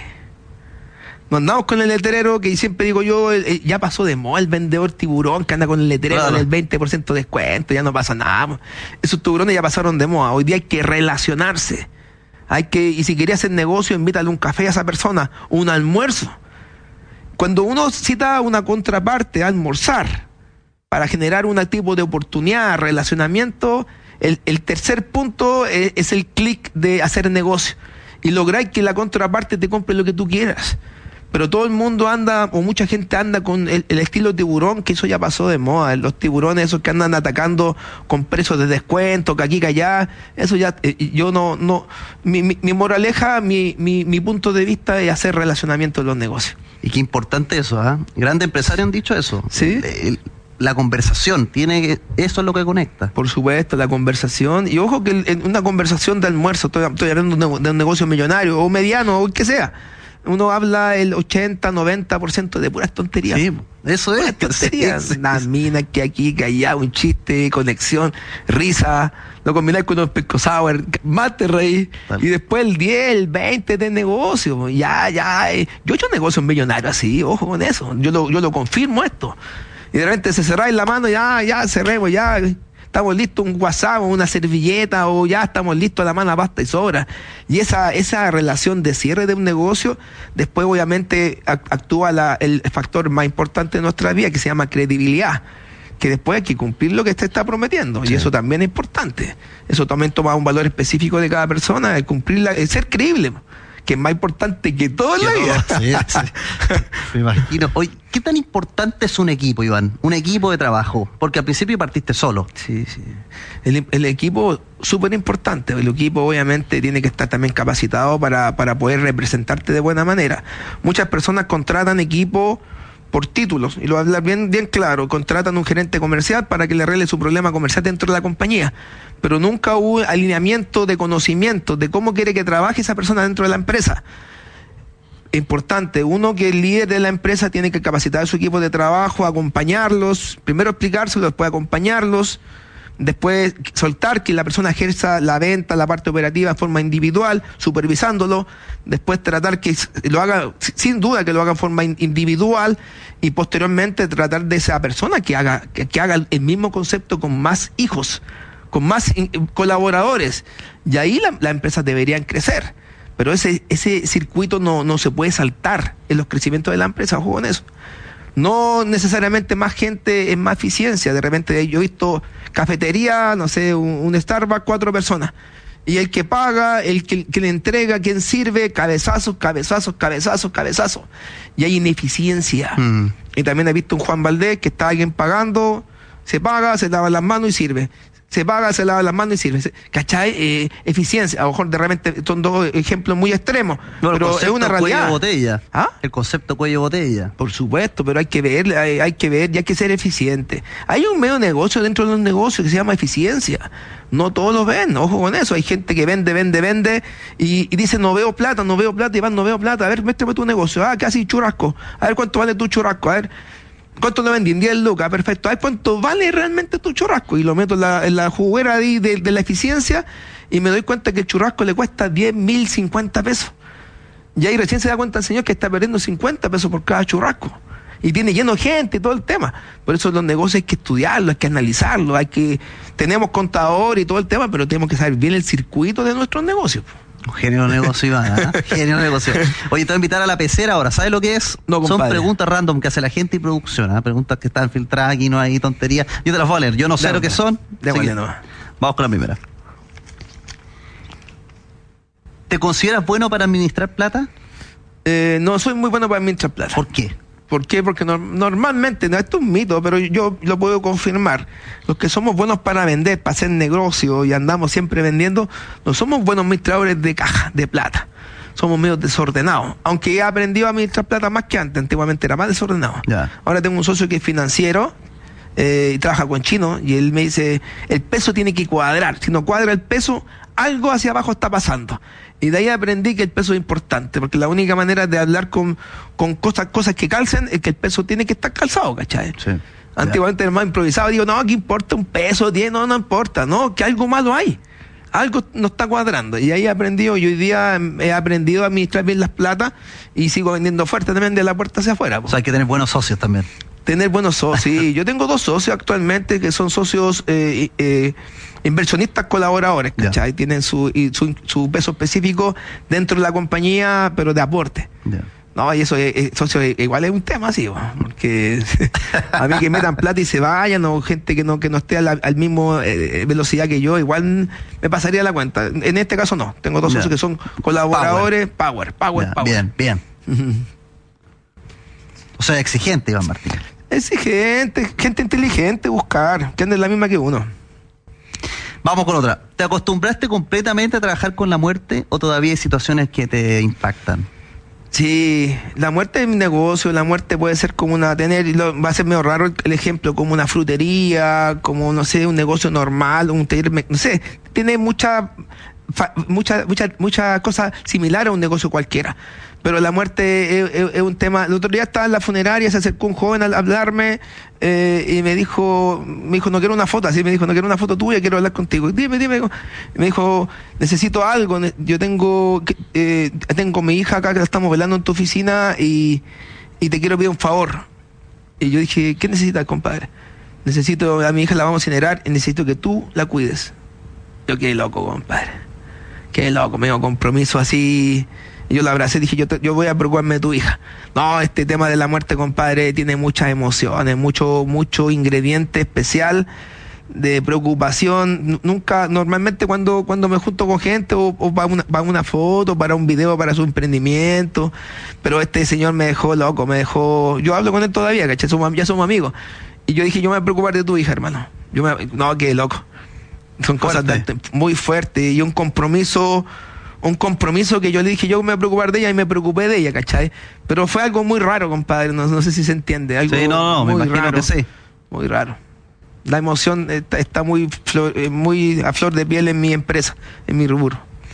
No andamos con el letrero que siempre digo yo, eh, ya pasó de moda el vendedor tiburón que anda con el letrero claro. con el veinte por ciento de descuento, ya no pasa nada. Esos tiburones ya pasaron de moda. Hoy día hay que relacionarse. Hay que, y si quería hacer negocio, invítale un café a esa persona, un almuerzo. Cuando uno cita una contraparte a almorzar para generar un tipo de oportunidad, relacionamiento, el, el tercer punto es, es el clic de hacer negocio y lograr que la contraparte te compre lo que tú quieras. Pero todo el mundo anda, o mucha gente anda con el, el estilo tiburón, que eso ya pasó de moda. Los tiburones, esos que andan atacando con precios de descuento, que aquí, que allá, eso ya, eh, yo no, no, mi, mi, mi moraleja, mi, mi, mi punto de vista es hacer relacionamiento de los negocios. Y qué importante eso, ¿ah? ¿eh? Grandes empresarios han dicho eso. Sí. El, el, la conversación, tiene que, eso es lo que conecta. Por supuesto, la conversación. Y ojo que en una conversación de almuerzo, estoy, estoy hablando de un negocio millonario, o mediano, o el que sea. Uno habla el ochenta, noventa por ciento de puras tonterías. Sí. Eso es. Tonterías, sí, sí, una sí. mina que aquí, que allá, un chiste, conexión, risa, lo combináis con unos pisco sour, más te reís, y después el diez, el veinte de negocio, ya, ya, eh. yo he hecho negocios millonarios así, ojo con eso, yo lo, yo lo confirmo esto, y de repente se cerráis la mano, ya, ya, cerremos, ya, estamos listos, un WhatsApp, una servilleta, o ya estamos listos, la mano basta y sobra. Y esa esa relación de cierre de un negocio, después obviamente actúa la, el factor más importante de nuestra vida, que se llama credibilidad, que después hay que cumplir lo que usted está prometiendo, sí. Y eso también es importante. Eso también toma un valor específico de cada persona, el cumplir, la, el ser creíble, que es más importante que todo en la vida. Sí, sí. Me imagino. Oye, ¿qué tan importante es un equipo, Iván? Un equipo de trabajo, porque al principio partiste solo. Sí, sí. El, el equipo, súper importante. El equipo obviamente tiene que estar también capacitado para, para poder representarte de buena manera. Muchas personas contratan equipo por títulos, y lo voy a hablar bien, bien claro, contratan un gerente comercial para que le arregle su problema comercial dentro de la compañía, pero nunca hubo alineamiento de conocimiento de cómo quiere que trabaje esa persona dentro de la empresa. Importante, uno que el líder de la empresa tiene que capacitar a su equipo de trabajo, acompañarlos, primero explicárselo, después acompañarlos, después soltar que la persona ejerza la venta, la parte operativa de forma individual, supervisándolo, después tratar que lo haga, sin duda que lo haga en forma individual, y posteriormente tratar de esa persona que haga, que, que haga el mismo concepto con más hijos, con más in, colaboradores, y ahí la, las empresas deberían crecer, pero ese, ese circuito no, no se puede saltar en los crecimientos de la empresa, ojo con eso. No necesariamente más gente es más eficiencia. De repente yo he visto cafetería, no sé, un, un Starbucks, cuatro personas. Y el que paga, el que, que le entrega, quien sirve, cabezazos, cabezazos, cabezazos, cabezazos. Y hay ineficiencia. Mm. Y también he visto un Juan Valdés que está alguien pagando, se paga, se lava las manos y sirve. Se paga, se lava las manos y sirve. ¿Cachai? Eh, eficiencia. A lo mejor de repente son dos ejemplos muy extremos, no, pero es una realidad. Cuello botella. ¿Ah? El concepto cuello botella. Por supuesto, pero hay que ver, hay, hay que ver y hay que ser eficiente. Hay un medio negocio dentro de los negocios que se llama eficiencia. No todos lo ven, ojo con eso. Hay gente que vende, vende, vende y, y dice no veo plata, no veo plata, y van, no veo plata. A ver, muéstrame tu negocio. Ah, casi churrasco. A ver cuánto vale tu churrasco. A ver. ¿Cuánto le vendí? diez lucas, perfecto. Ay, ¿cuánto vale realmente tu churrasco? Y lo meto en la, en la juguera de, de, de la eficiencia y me doy cuenta que el churrasco le cuesta diez mil cincuenta pesos. Y ahí recién se da cuenta el señor que está perdiendo cincuenta pesos por cada churrasco. Y tiene lleno de gente y todo el tema. Por eso los negocios hay que estudiarlos, hay que analizarlos, hay que... Tenemos contador y todo el tema, pero tenemos que saber bien el circuito de nuestros negocios. Un genio de negocio, Iván, ¿eh? Genio de negocio. Oye, te voy a invitar a la pecera ahora. ¿Sabes lo que es? No, son preguntas random que hace la gente y producción, ¿eh? Preguntas que están filtradas aquí, no hay tonterías. Yo te las voy a leer. Yo no sé de lo que son. De que... no. Vamos con la primera. ¿Te consideras bueno para administrar plata? Eh, no soy muy bueno para administrar plata. ¿Por qué? ¿Por qué? Porque no, normalmente, no, esto es un mito, pero yo lo puedo confirmar. Los que somos buenos para vender, para hacer negocio y andamos siempre vendiendo, no somos buenos administradores de caja, de plata. Somos medio desordenados. Aunque he aprendido a administrar plata más que antes, antiguamente era más desordenado. Ya. Ahora tengo un socio que es financiero eh, y trabaja con chino, y él me dice, el peso tiene que cuadrar. Si no cuadra el peso, algo hacia abajo está pasando. Y de ahí aprendí que el peso es importante, porque la única manera de hablar con, con cosas, cosas que calcen es que el peso tiene que estar calzado, ¿cachai? Sí. Antiguamente era más improvisado, digo, no, ¿qué importa un peso, diez? No, no importa, no, que algo malo hay. Algo no está cuadrando. Y ahí he aprendido, y hoy día he aprendido a administrar bien las platas y sigo vendiendo fuerte también de la puerta hacia afuera. O sea, hay que tener buenos socios también. Tener buenos socios, sí. Yo tengo dos socios actualmente que son socios eh, eh, inversionistas colaboradores, ¿cachai? Yeah. Tienen su, y su su peso específico dentro de la compañía, pero de aporte. Yeah. No, y eso, es, socio, igual es un tema así, porque a mí que metan plata y se vayan, o gente que no que no esté a la al mismo eh, velocidad que yo, igual me pasaría la cuenta. En este caso no, tengo dos yeah. socios que son colaboradores, power, power, power. Yeah. power. Bien, bien. Uh-huh. O sea, exigente, Iván Martín. Exigente, gente inteligente, buscar, que ande la misma que uno. Vamos con otra. ¿Te acostumbraste completamente a trabajar con la muerte o todavía hay situaciones que te impactan? Sí, la muerte es mi negocio, la muerte puede ser como una, tener, lo, va a ser medio raro el, el ejemplo, como una frutería, como, no sé, un negocio normal, un taller, no sé, tiene mucha, mucha, mucha, mucha cosa similar a un negocio cualquiera. pero la muerte es, es, es un tema. El otro día estaba en la funeraria, se acercó un joven a hablarme eh, y me dijo, me dijo, no quiero una foto, así me dijo, no quiero una foto tuya, quiero hablar contigo. Dime, dime. Me dijo, necesito algo, yo tengo, eh, tengo mi hija acá que la estamos velando en tu oficina y, y te quiero pedir un favor. Y yo dije, ¿qué necesitas, compadre? Necesito, a mi hija la vamos a incinerar y necesito que tú la cuides. Yo quedé loco, compadre. Quedé loco, me dio compromiso así. Y yo la abracé y dije, yo, te, yo voy a preocuparme de tu hija. No, este tema de la muerte, compadre, tiene muchas emociones, mucho, mucho ingrediente especial de preocupación. Nunca, normalmente cuando, cuando me junto con gente o, o para una, para una foto, para un video, para su emprendimiento, pero este señor me dejó loco, me dejó, yo hablo con él todavía, ¿cachai? Somos, ya somos amigos. Y yo dije, yo me voy a preocupar de tu hija, hermano. Yo me, no, qué loco. Son cosas de, muy fuertes y un compromiso... un compromiso que yo le dije, yo me voy a preocupar de ella y me preocupé de ella, ¿cachai? Pero fue algo muy raro, compadre, no, no sé si se entiende. Algo sí, no, no, muy me imagino raro, que sí. Muy raro. La emoción está, está muy, flor, muy a flor de piel en mi empresa, en mi rubro.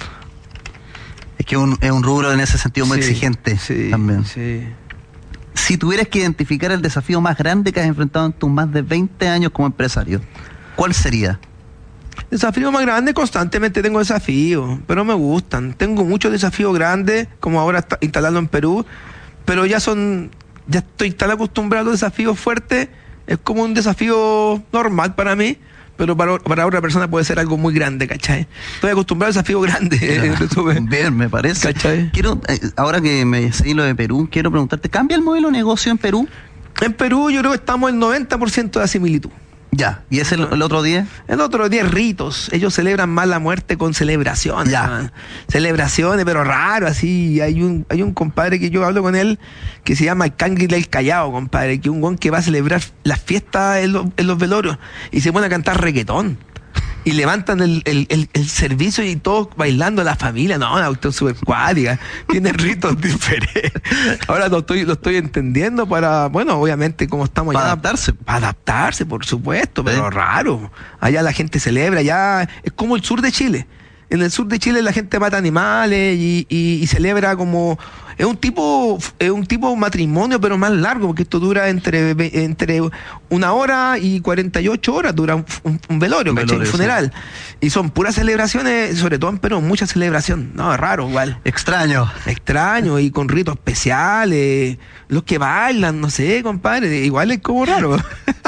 Es que un, es un rubro en ese sentido muy sí, exigente sí, también. Sí. Si tuvieras que identificar el desafío más grande que has enfrentado en tus más de veinte años como empresario, ¿cuál sería? Desafío más grande, constantemente tengo desafíos, pero me gustan. Tengo muchos desafíos grandes, como ahora está, instalarlo en Perú, pero ya son, ya estoy tan acostumbrado a los desafíos fuertes, es como un desafío normal para mí, pero para, para otra persona puede ser algo muy grande, ¿cachai? Estoy acostumbrado a desafíos grandes. Claro. Bien, me parece. ¿Cachai? Quiero, ahora que me seguí lo de Perú, quiero preguntarte, ¿cambia el modelo de negocio en Perú? En Perú yo creo que estamos en noventa por ciento de similitud. Ya, ¿y ese el, el otro día? El otro día ritos, ellos celebran más la muerte con celebraciones. Ya. Man. Celebraciones, pero raro, así. Hay un hay un compadre que yo hablo con él que se llama el Cangri del Callao, compadre, que es un guan que va a celebrar las fiestas en, lo, en los velorios y se pone a cantar reggaetón. Y levantan el, el, el, el servicio y todos bailando, la familia. No, una cuestión súper cuática. Tiene ritos diferentes. Ahora lo estoy, lo estoy entendiendo para, bueno, obviamente, como estamos para ya. adaptarse. Para adaptarse, por supuesto, pero ¿Eh? Raro. Allá la gente celebra, ya es como el sur de Chile. En el sur de Chile la gente mata animales y, y, y celebra como... Es un tipo es un tipo matrimonio, pero más largo, porque esto dura entre entre una hora y cuarenta y ocho horas, dura un, un, un velorio, un, velorio, un funeral. Sí. Y son puras celebraciones, sobre todo en Perú, mucha celebración. No, es raro igual. Extraño. Extraño, y con ritos especiales, los que bailan, no sé, compadre, igual es como raro.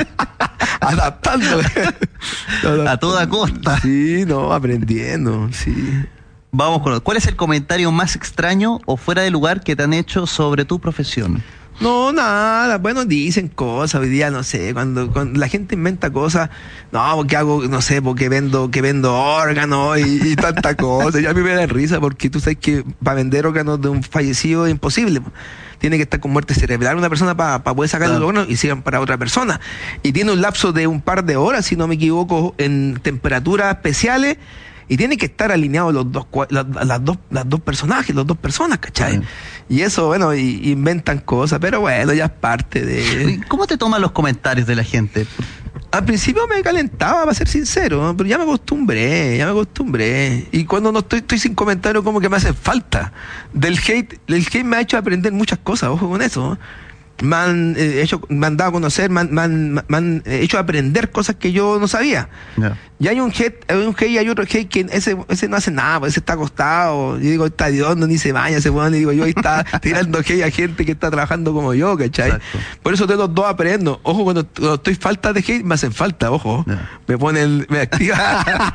Adaptando. A toda costa. Sí, no, aprendiendo, sí. Vamos con... ¿Cuál es el comentario más extraño o fuera de lugar que te han hecho sobre tu profesión? No, nada, bueno, dicen cosas hoy día, no sé, cuando, cuando la gente inventa cosas, no, porque hago, no sé, porque vendo, que vendo órganos y, y tanta cosa, ya a mí me da risa porque tú sabes que para vender órganos de un fallecido es imposible, tiene que estar con muerte cerebral una persona para pa poder sacar claro. los órganos y sigan para otra persona, y tiene un lapso de un par de horas, si no me equivoco, en temperaturas especiales, y tienen que estar alineados los dos, las, las dos, las dos personajes, las dos personas, ¿cachai? Sí. Y eso, bueno, y, inventan cosas, pero bueno, ya es parte de... ¿Cómo te toman los comentarios de la gente? Al principio me calentaba, para ser sincero, ¿no? Pero ya me acostumbré, ya me acostumbré. Y cuando no estoy, estoy sin comentarios, como que me hace falta. Del hate, el hate me ha hecho aprender muchas cosas, ojo con eso, ¿no? Me han, eh, hecho, me han dado a conocer, me han, me, han, me han hecho aprender cosas que yo no sabía. Yeah. Y hay un hate, hay un hate y hay otro hate que ese, ese no hace nada, ese está acostado. Yo digo, está de hondo, ni se baña, se pone, y digo, yo ahí está tirando hate a gente que está trabajando como yo, ¿cachai? Exacto. Por eso de los dos aprendo. Ojo, cuando, cuando estoy falta de hate, me hacen falta, ojo. Yeah. Me ponen, me activa,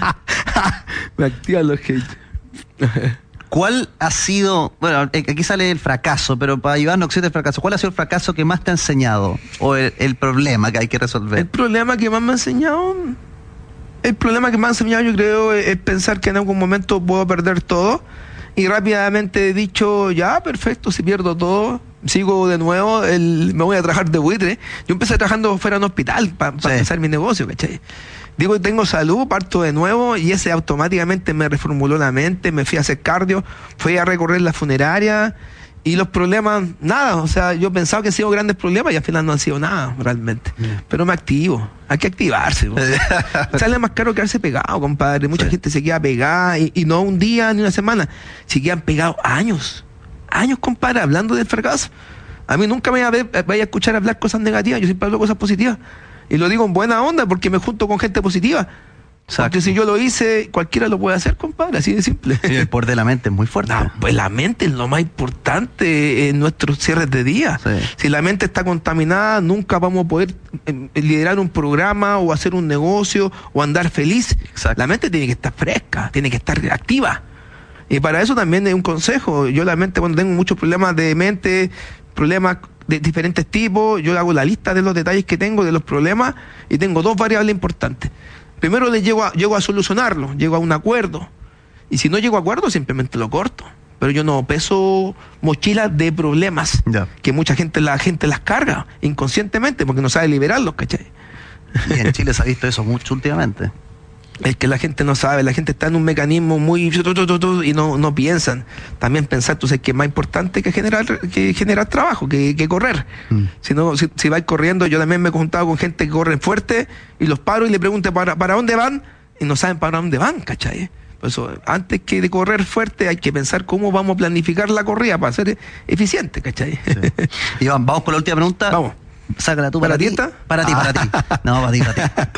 me activan los hate. ¿Cuál ha sido, bueno, aquí sale el fracaso, pero para ayudarnos no existe el fracaso, ¿cuál ha sido el fracaso que más te ha enseñado? ¿O el, el problema que hay que resolver? El problema que más me ha enseñado, el problema que más me ha enseñado yo creo es, es pensar que en algún momento puedo perder todo y rápidamente he dicho, ya, perfecto, si pierdo todo, sigo de nuevo, el, me voy a trabajar de buitre. Yo empecé trabajando fuera de un hospital para pa sí. empezar mi negocio, ¿cachai? Digo, tengo salud, parto de nuevo y ese automáticamente me reformuló la mente, me fui a hacer cardio, fui a recorrer la funeraria y los problemas, nada, o sea, yo pensaba que han sido grandes problemas y al final no han sido nada realmente, yeah. pero me activo, hay que activarse. Sale más caro quedarse pegado, compadre, mucha sí. gente se queda pegada y, y no un día ni una semana, se quedan pegados años. años, compadre, hablando del fracaso. A mí nunca me vaya a, ver, vaya a escuchar hablar cosas negativas, yo siempre hablo cosas positivas. Y lo digo en buena onda porque me junto con gente positiva. Exacto. Porque si yo lo hice, cualquiera lo puede hacer, compadre, así de simple. Sí, el poder de la mente es muy fuerte. No, pues la mente es lo más importante en nuestros cierres de día. Sí. Si la mente está contaminada, nunca vamos a poder eh, liderar un programa o hacer un negocio o andar feliz. Exacto. La mente tiene que estar fresca, tiene que estar activa. Y para eso también es un consejo. Yo la mente, cuando tengo muchos problemas de mente, problemas de diferentes tipos, yo hago la lista de los detalles que tengo, de los problemas, y tengo dos variables importantes. Primero le llego a, llego a solucionarlo, llego a un acuerdo. Y si no llego a acuerdo, simplemente lo corto. Pero yo no peso mochilas de problemas, yeah. que mucha gente, la gente las carga inconscientemente porque no sabe liberarlos, ¿cachai? Y en Chile se ha visto eso mucho últimamente. Es que la gente no sabe, la gente está en un mecanismo muy... y no, no piensan. También pensar, tú sabes que es más importante que generar, que generar trabajo, que, que correr. Mm. Si no, si, si vais corriendo, yo también me he juntado con gente que corre fuerte y los paro y le pregunto ¿para, para dónde van? Y no saben para dónde van, ¿cachai? Por eso, antes que de correr fuerte hay que pensar cómo vamos a planificar la corrida para ser eficiente, ¿cachai? Sí. Iván, vamos con la última pregunta. Vamos. Sácala tú para, para ti. ¿Para ti? Para ti, ah. para ti. No, para ti, para ti.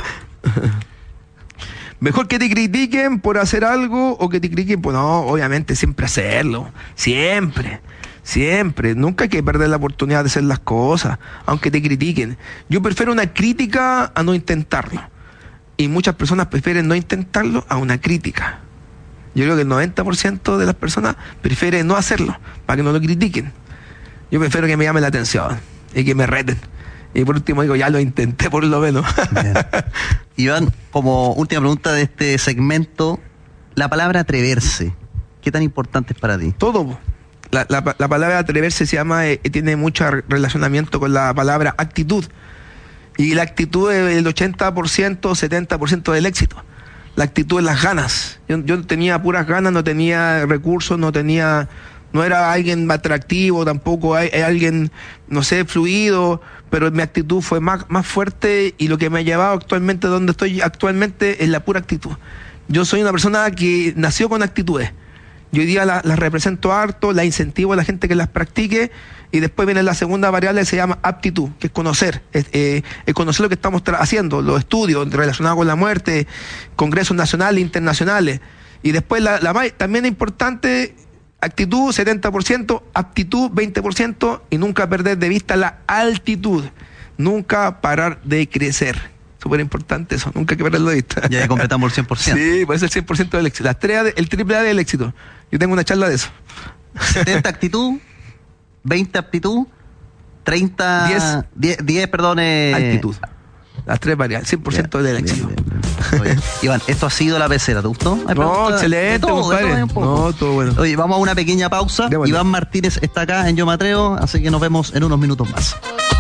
Mejor que te critiquen por hacer algo o que te critiquen por... No, obviamente siempre hacerlo. Siempre. Siempre. Nunca hay que perder la oportunidad de hacer las cosas, aunque te critiquen. Yo prefiero una crítica a no intentarlo. Y muchas personas prefieren no intentarlo a una crítica. Yo creo que el noventa por ciento de las personas prefiere no hacerlo, para que no lo critiquen. Yo prefiero que me llamen la atención y que me reten. Y por último digo, ya lo intenté por lo menos. Iván, como última pregunta de este segmento, la palabra atreverse, ¿qué tan importante es para ti? Todo. La, la, la palabra atreverse se llama, eh, tiene mucho relacionamiento con la palabra actitud. Y la actitud es el ochenta por ciento, setenta por ciento del éxito. La actitud es las ganas. Yo, yo tenía puras ganas, no tenía recursos, no tenía... No era alguien atractivo, tampoco hay, hay alguien, no sé, fluido, pero mi actitud fue más, más fuerte y lo que me ha llevado actualmente donde estoy actualmente es la pura actitud. Yo soy una persona que nació con actitudes. Yo hoy día las la represento harto, las incentivo a la gente que las practique y después viene la segunda variable que se llama aptitud, que es conocer, es, eh, es conocer lo que estamos haciendo, los estudios relacionados con la muerte, congresos nacionales e internacionales. Y después la, la más también es importante... Actitud setenta por ciento, aptitud veinte por ciento y nunca perder de vista la altitud. Nunca parar de crecer. Súper importante eso, nunca hay que perderlo de vista. Ya completamos el cien por ciento. Sí, pues es el cien por ciento del éxito. Las tres, el triple A del éxito. Yo tengo una charla de eso. setenta actitud, veinte aptitud, treinta... diez, diez perdón. Eh... Actitud. Las tres variables, cien por ciento bien, del éxito. Bien, bien. Oye, Iván, esto ha sido la pecera, ¿te gustó? No, excelente, todo, compadre. No, todo bueno. Oye, vamos a una pequeña pausa. Démosle. Iván Martínez está acá en Yo Me Atrevo, así que nos vemos en unos minutos más.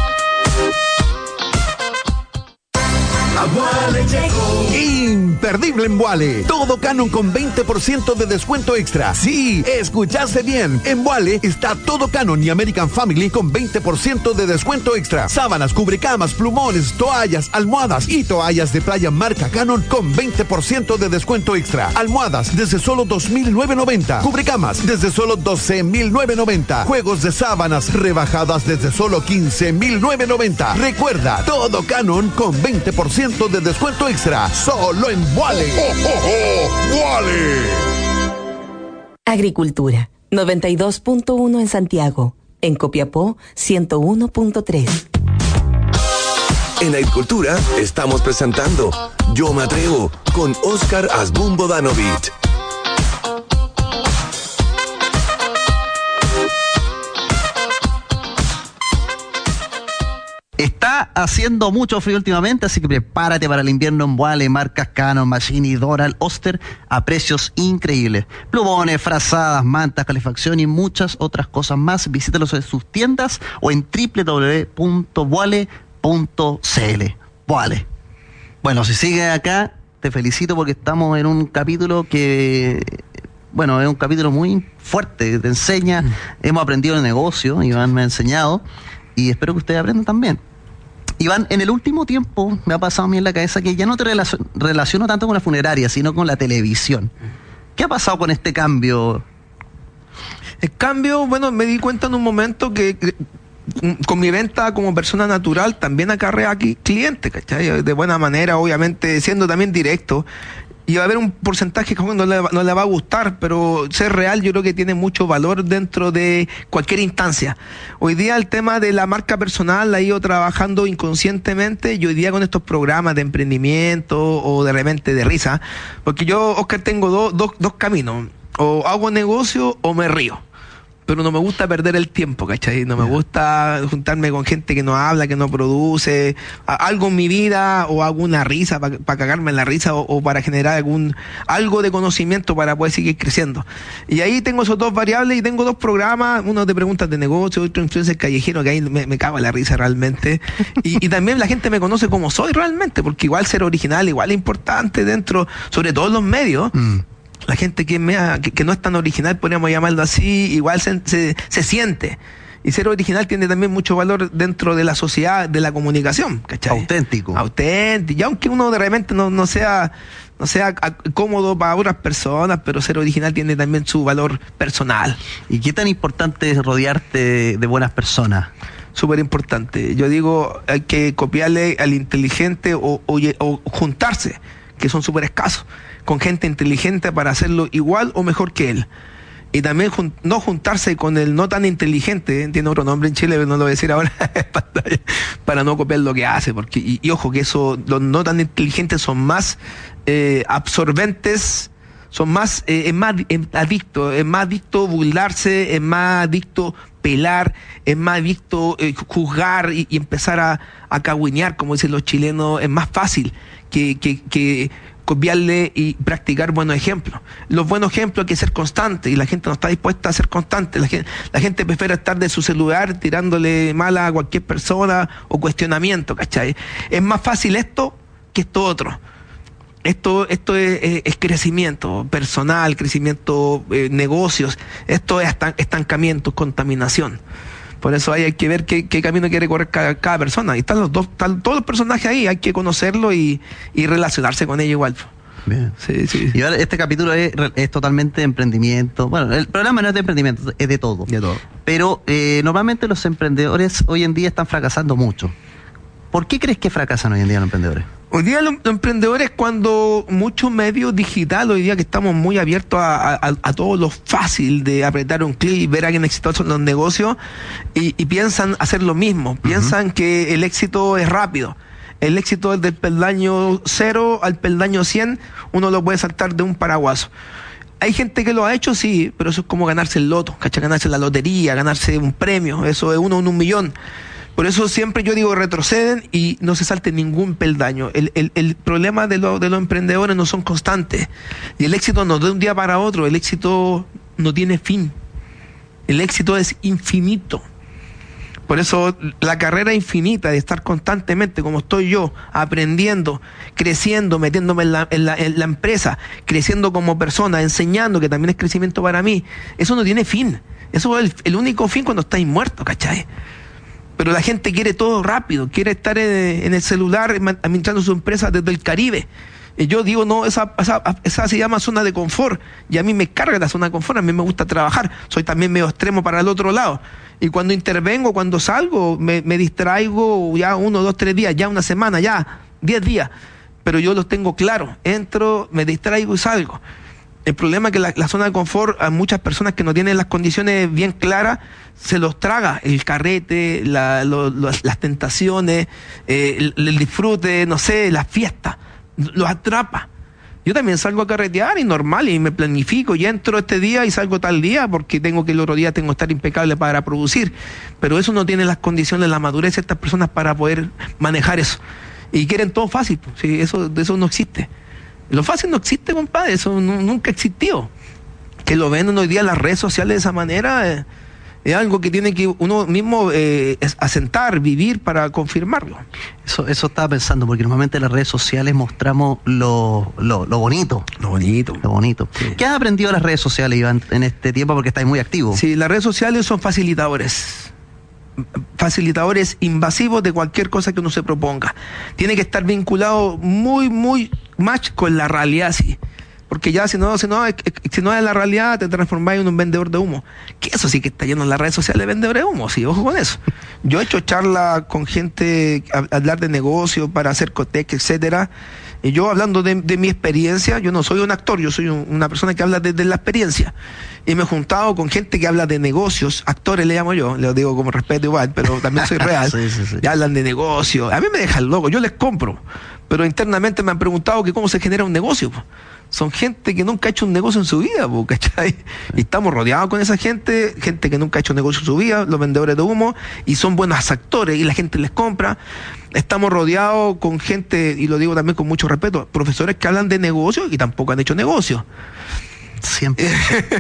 Vuale llegó. Imperdible en Vuale. Todo Canon con veinte por ciento de descuento extra. Sí, escuchaste bien. En Vuale está todo Canon y American Family con veinte por ciento de descuento extra. Sábanas, cubrecamas, plumones, toallas, almohadas y toallas de playa marca Canon con veinte por ciento de descuento extra. Almohadas desde solo dos mil novecientos noventa. Cubrecamas desde solo doce mil novecientos noventa. Juegos de sábanas rebajadas desde solo quince mil novecientos noventa. Recuerda, todo Canon con veinte por ciento de descuento extra, solo en Vuale. ¡Oh, oh, oh! ¡Vuale! Agricultura, noventa y dos punto uno en Santiago. En Copiapó, ciento uno punto tres. En Agricultura estamos presentando Yo Me Atrevo con Óscar Asbun Bodanovich. Está haciendo mucho frío últimamente, así que prepárate para el invierno en Vuale, marcas Canon, Machini, Doral, Oster, a precios increíbles. Plumones, frazadas, mantas, calefacción y muchas otras cosas más. Visítalos en sus tiendas o en doble u doble u doble u punto vuale punto c l. Vuale. Bueno, si sigues acá, te felicito porque estamos en un capítulo que... Bueno, es un capítulo muy fuerte, que te enseña. Mm. Hemos aprendido el negocio, Iván me ha enseñado. Y espero que ustedes aprendan también. Iván, en el último tiempo me ha pasado a mí en la cabeza que ya no te relaciono, relaciono tanto con la funeraria, sino con la televisión. ¿Qué ha pasado con este cambio? El cambio, bueno, me di cuenta en un momento que, que con mi venta como persona natural también acarrea aquí clientes, ¿cachai? De buena manera, obviamente, siendo también directo. Y va a haber un porcentaje que no le, no le va a gustar, pero ser real yo creo que tiene mucho valor dentro de cualquier instancia. Hoy día el tema de la marca personal la he ido trabajando inconscientemente, y hoy día con estos programas de emprendimiento o de repente de risa, porque yo, Oscar, tengo do, do, dos caminos: o hago negocio o me río. Pero no me gusta perder el tiempo, ¿cachai? No me gusta juntarme con gente que no habla, que no produce a, algo en mi vida, o hago una risa para pa cagarme en la risa, o, o para generar algún algo de conocimiento para poder seguir creciendo. Y ahí tengo esos dos variables, y tengo dos programas, uno de preguntas de negocio, otro influencer callejero, que ahí me, me cago en la risa realmente. Y, y también la gente me conoce como soy realmente, porque igual ser original, igual es importante dentro, sobre todo en los medios. Mm. La gente que, me ha, que, que no es tan original, podríamos llamarlo así, igual se, se, se siente. Y ser original tiene también mucho valor dentro de la sociedad, de la comunicación, ¿cachai? Auténtico. Auténtico. Y aunque uno de repente no, no sea, no sea cómodo para otras personas, pero ser original tiene también su valor personal. ¿Y qué tan importante es rodearte de buenas personas? Súper importante. Yo digo, hay que copiarle al inteligente o, o, o juntarse, que son súper escasos, con gente inteligente para hacerlo igual o mejor que él. Y también jun no juntarse con el no tan inteligente, ¿eh? Tiene otro nombre en Chile, pero no lo voy a decir ahora, para no copiar lo que hace, porque, y, y ojo que eso, los no tan inteligentes son más eh, absorbentes, son más, eh, es más eh, adicto, es más adicto burlarse, es más adicto pelar, es más adicto eh, juzgar y, y empezar a, a cagüinear, como dicen los chilenos. Es más fácil que, que, que copiarle y practicar buenos ejemplos. Los buenos ejemplos hay que ser constante, y la gente no está dispuesta a ser constante. La gente, la gente prefiere estar de su celular tirándole mal a cualquier persona o cuestionamiento, ¿cachai? Es más fácil esto que esto otro. Esto, esto es, es, es crecimiento personal, crecimiento, eh, negocios. Esto es estancamiento, contaminación. Por eso hay, hay que ver qué, qué camino quiere correr cada, cada persona. Y están los dos, están todos los personajes ahí, hay que conocerlo y, y relacionarse con ellos igual. Bien. Sí, sí. Y ahora este capítulo es, es totalmente de emprendimiento. Bueno, el programa no es de emprendimiento, es de todo. De todo. Pero eh, normalmente los emprendedores hoy en día están fracasando mucho. ¿Por qué crees que fracasan hoy en día los emprendedores? Hoy día los, los emprendedores, cuando muchos medios digitales, hoy día que estamos muy abiertos a, a, a todo lo fácil de apretar un clic y ver a alguien exitoso en los negocios, y, y piensan hacer lo mismo, uh-huh. Piensan que el éxito es rápido. El éxito es del peldaño cero al peldaño cien, uno lo puede saltar de un paraguaso. Hay gente que lo ha hecho, sí, pero eso es como ganarse el loto, ¿cachai? Ganarse la lotería, ganarse un premio, eso es uno en un millón. Por eso siempre yo digo, retroceden y no se salte ningún peldaño. El, el, el problema de, lo, de los emprendedores no son constantes. Y el éxito no de un día para otro. El éxito no tiene fin. El éxito es infinito. Por eso la carrera infinita de estar constantemente, como estoy yo, aprendiendo, creciendo, metiéndome en la, en la, en la empresa, creciendo como persona, enseñando, que también es crecimiento para mí, eso no tiene fin. Eso es el, el único fin cuando estáis muertos, ¿cachai? Pero la gente quiere todo rápido, quiere estar en, en el celular administrando su empresa desde el Caribe. Y yo digo, no, esa, esa, esa se llama zona de confort, y a mí me carga la zona de confort, a mí me gusta trabajar, soy también medio extremo para el otro lado. Y cuando intervengo, cuando salgo, me, me distraigo ya uno, dos, tres días, ya una semana, ya diez días. Pero yo los tengo claros, entro, me distraigo y salgo. El problema es que la, la zona de confort, a muchas personas que no tienen las condiciones bien claras, se los traga el carrete, la, lo, lo, las tentaciones, eh, el, el disfrute, no sé, las fiestas, los atrapa. Yo también salgo a carretear y normal, y me planifico, y entro este día y salgo tal día porque tengo que el otro día tengo que estar impecable para producir. Pero eso no tiene las condiciones, la madurez de estas personas para poder manejar eso. Y quieren todo fácil, pues, sí, eso, eso no existe. Lo fácil no existe, compadre, eso no, nunca existió. Que lo ven hoy día en las redes sociales de esa manera, eh, es algo que tiene que uno mismo eh, asentar, vivir para confirmarlo. Eso, eso estaba pensando, porque normalmente en las redes sociales mostramos lo, lo, lo bonito. Lo bonito. Lo bonito. Sí. ¿Qué has aprendido de las redes sociales, Iván, en este tiempo? Porque estáis muy activo. Sí, las redes sociales son facilitadores. Facilitadores invasivos de cualquier cosa que uno se proponga. Tiene que estar vinculado muy, muy match con la realidad, sí. Porque ya si no, si no, si no es la realidad, te transformáis en un vendedor de humo. Que eso sí que está lleno en las redes sociales de vendedores de humo, sí, ojo con eso. Yo he hecho charlas con gente, a, hablar de negocio para hacer Cotec, etcétera. Y yo hablando de, de mi experiencia, yo no soy un actor, yo soy un, una persona que habla desde de la experiencia. Y me he juntado con gente que habla de negocios, actores le llamo yo, le digo como respeto igual, pero también soy real. Sí, sí, sí. Y hablan de negocios. A mí me dejan loco, yo les compro. Pero internamente me han preguntado que cómo se genera un negocio. Son gente que nunca ha hecho un negocio en su vida, ¿cachai? Y estamos rodeados con esa gente, gente que nunca ha hecho un negocio en su vida, los vendedores de humo, y son buenos actores y la gente les compra. Estamos rodeados con gente, y lo digo también con mucho respeto, profesores que hablan de negocios y tampoco han hecho negocios. Siempre.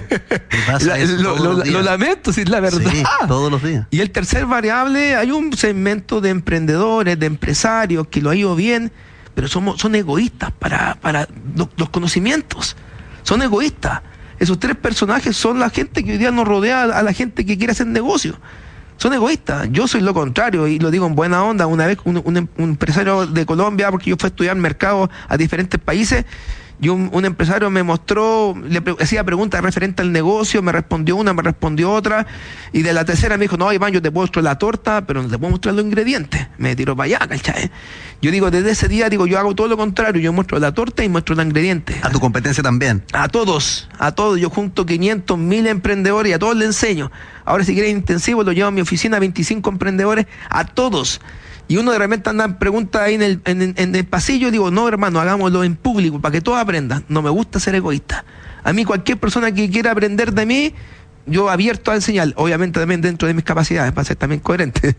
La, lo, lo, lo lamento, si es la verdad. Sí, todos los días. Y el tercer variable, hay un segmento de emprendedores, de empresarios que lo ha ido bien, pero somos, son egoístas para, para los, los conocimientos. Son egoístas. Esos tres personajes son la gente que hoy día nos rodea a la gente que quiere hacer negocio. Son egoístas. Yo soy lo contrario y lo digo en buena onda. Una vez un, un, un empresario de Colombia, porque yo fui a estudiar mercado a diferentes países, y un, un empresario me mostró, le pre- hacía preguntas referentes al negocio, me respondió una, me respondió otra, y de la tercera me dijo, no, Iván, yo te puedo mostrar la torta, pero no te puedo mostrar los ingredientes. Me tiró para allá, ¿cachai? Yo digo, desde ese día, digo, yo hago todo lo contrario, yo muestro la torta y muestro los ingredientes. ¿A tu competencia también? A todos, a todos, yo junto quinientos mil emprendedores y a todos les enseño. Ahora si quieren intensivo, lo llevo a mi oficina, veinticinco emprendedores, a todos. Y uno de repente anda en preguntas ahí en el, en, en el pasillo y digo, no hermano, hagámoslo en público para que todos aprendan. No me gusta ser egoísta. A mí cualquier persona que quiera aprender de mí, yo abierto a enseñar, obviamente también dentro de mis capacidades, para ser también coherente.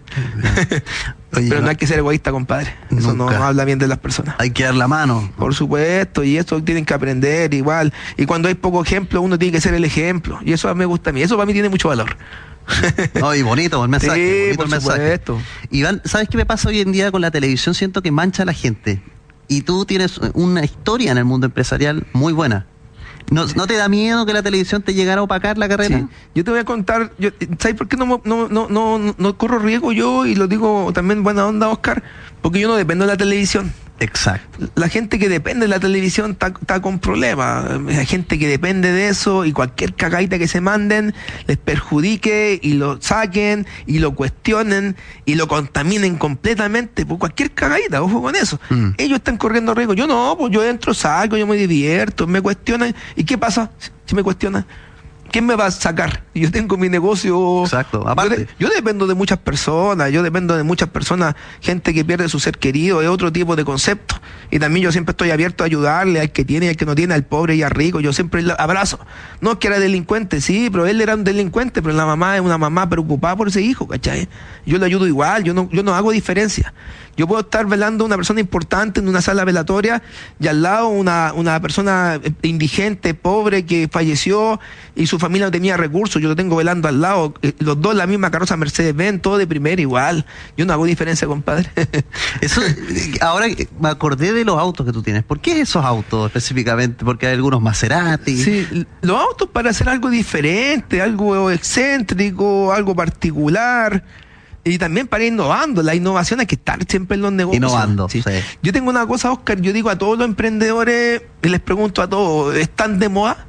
Oye, pero no hay que ser egoísta, compadre. Eso no, no habla bien de las personas. Hay que dar la mano. Por supuesto, y eso tienen que aprender igual. Y cuando hay poco ejemplo, uno tiene que ser el ejemplo. Y eso me gusta a mí. Eso para mí tiene mucho valor. No, y bonito el mensaje. Sí, bonito por el mensaje. supuesto. Iván, ¿sabes qué me pasa hoy en día con la televisión? Siento que mancha a la gente. Y tú tienes una historia en el mundo empresarial muy buena. ¿No, ¿no te da miedo que la televisión te llegara a opacar la carrera? Sí. Yo te voy a contar, yo, ¿sabes por qué no, no, no, no, no corro riesgo yo? Y lo digo también buena onda, Oscar, porque yo no dependo de la televisión. Exacto. La gente que depende de la televisión está, está con problemas. Hay gente que depende de eso y cualquier cagadita que se manden les perjudique y lo saquen y lo cuestionen y lo contaminen completamente por cualquier cagadita, ojo con eso. Mm. Ellos están corriendo riesgo. Yo no, pues yo entro, salgo, yo me divierto, me cuestionan. ¿Y qué pasa si me cuestionan? ¿Quién me va a sacar? Yo tengo mi negocio. Exacto, aparte. Yo, de, yo dependo de muchas personas, yo dependo de muchas personas, gente que pierde su ser querido, es otro tipo de concepto. Y también yo siempre estoy abierto a ayudarle al que tiene y al que no tiene, al pobre y al rico. Yo siempre lo abrazo. No es que era delincuente, sí, pero él era un delincuente, pero la mamá es una mamá preocupada por ese hijo, ¿cachai? Yo le ayudo igual, yo no, yo no hago diferencia. Yo puedo estar velando a una persona importante en una sala velatoria y al lado una, una persona indigente, pobre, que falleció y su familia no tenía recursos. Yo lo tengo velando al lado. Los dos la misma carroza Mercedes-Benz, todo de primera igual. Yo no hago diferencia, compadre. Eso, ahora me acordé de los autos que tú tienes. ¿Por qué esos autos específicamente? Porque hay algunos Maserati. Sí, los autos para hacer algo diferente, algo excéntrico, algo particular. Y también para ir innovando. La innovación hay que estar siempre en los negocios. Innovando, sí. Sí. Yo tengo una cosa, Oscar, yo digo a todos los emprendedores, y les pregunto a todos, ¿están de moda?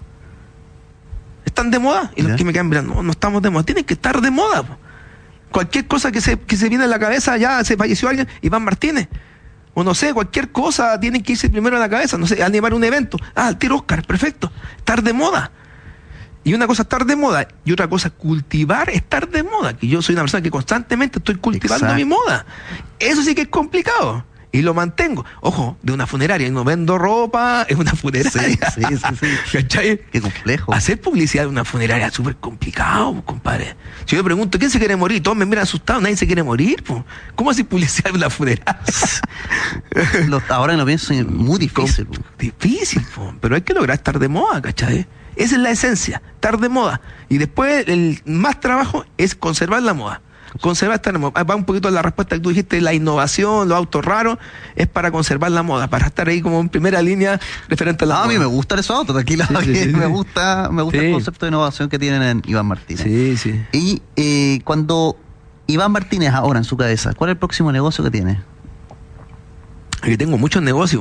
¿Están de moda? Y los ¿Ya? que me quedan mirando, no, no estamos de moda. Tienen que estar de moda. Po. Cualquier cosa que se, que se viene a la cabeza, ya se falleció alguien, Iván Martínez. O no sé, cualquier cosa tiene que irse primero a la cabeza. No sé, animar un evento. Ah, al tiro Oscar, perfecto. Estar de moda. Y una cosa es estar de moda y otra cosa es cultivar estar de moda, que yo soy una persona que constantemente estoy cultivando Exacto. mi moda. Eso sí que es complicado y lo mantengo. Ojo, de una funeraria, y no vendo ropa, es una funeraria. Sí, sí, sí, sí. ¿Cachai? Qué complejo. Hacer publicidad de una funeraria es súper complicado, compadre. Si yo pregunto, ¿quién se quiere morir? Todos me miran asustados, nadie se quiere morir. Po. ¿Cómo hacer publicidad de una funeraria? Los, ahora lo pienso, es muy difícil. Po. Difícil, po. Pero hay que lograr estar de moda, ¿cachai? Esa es la esencia, estar de moda. Y después el más trabajo es conservar la moda. Conservar esta moda. Va un poquito a la respuesta que tú dijiste, la innovación, los autos raros, es para conservar la moda, para estar ahí como en primera línea referente a la ah, moda. A mí me gustan esos autos, tranquilo. Sí, sí, sí, me sí. gusta, me gusta sí. el concepto de innovación que tienen en Iván Martínez. Sí, sí. Y eh, cuando Iván Martínez ahora en su cabeza, ¿cuál es el próximo negocio que tiene? Yo tengo muchos negocios.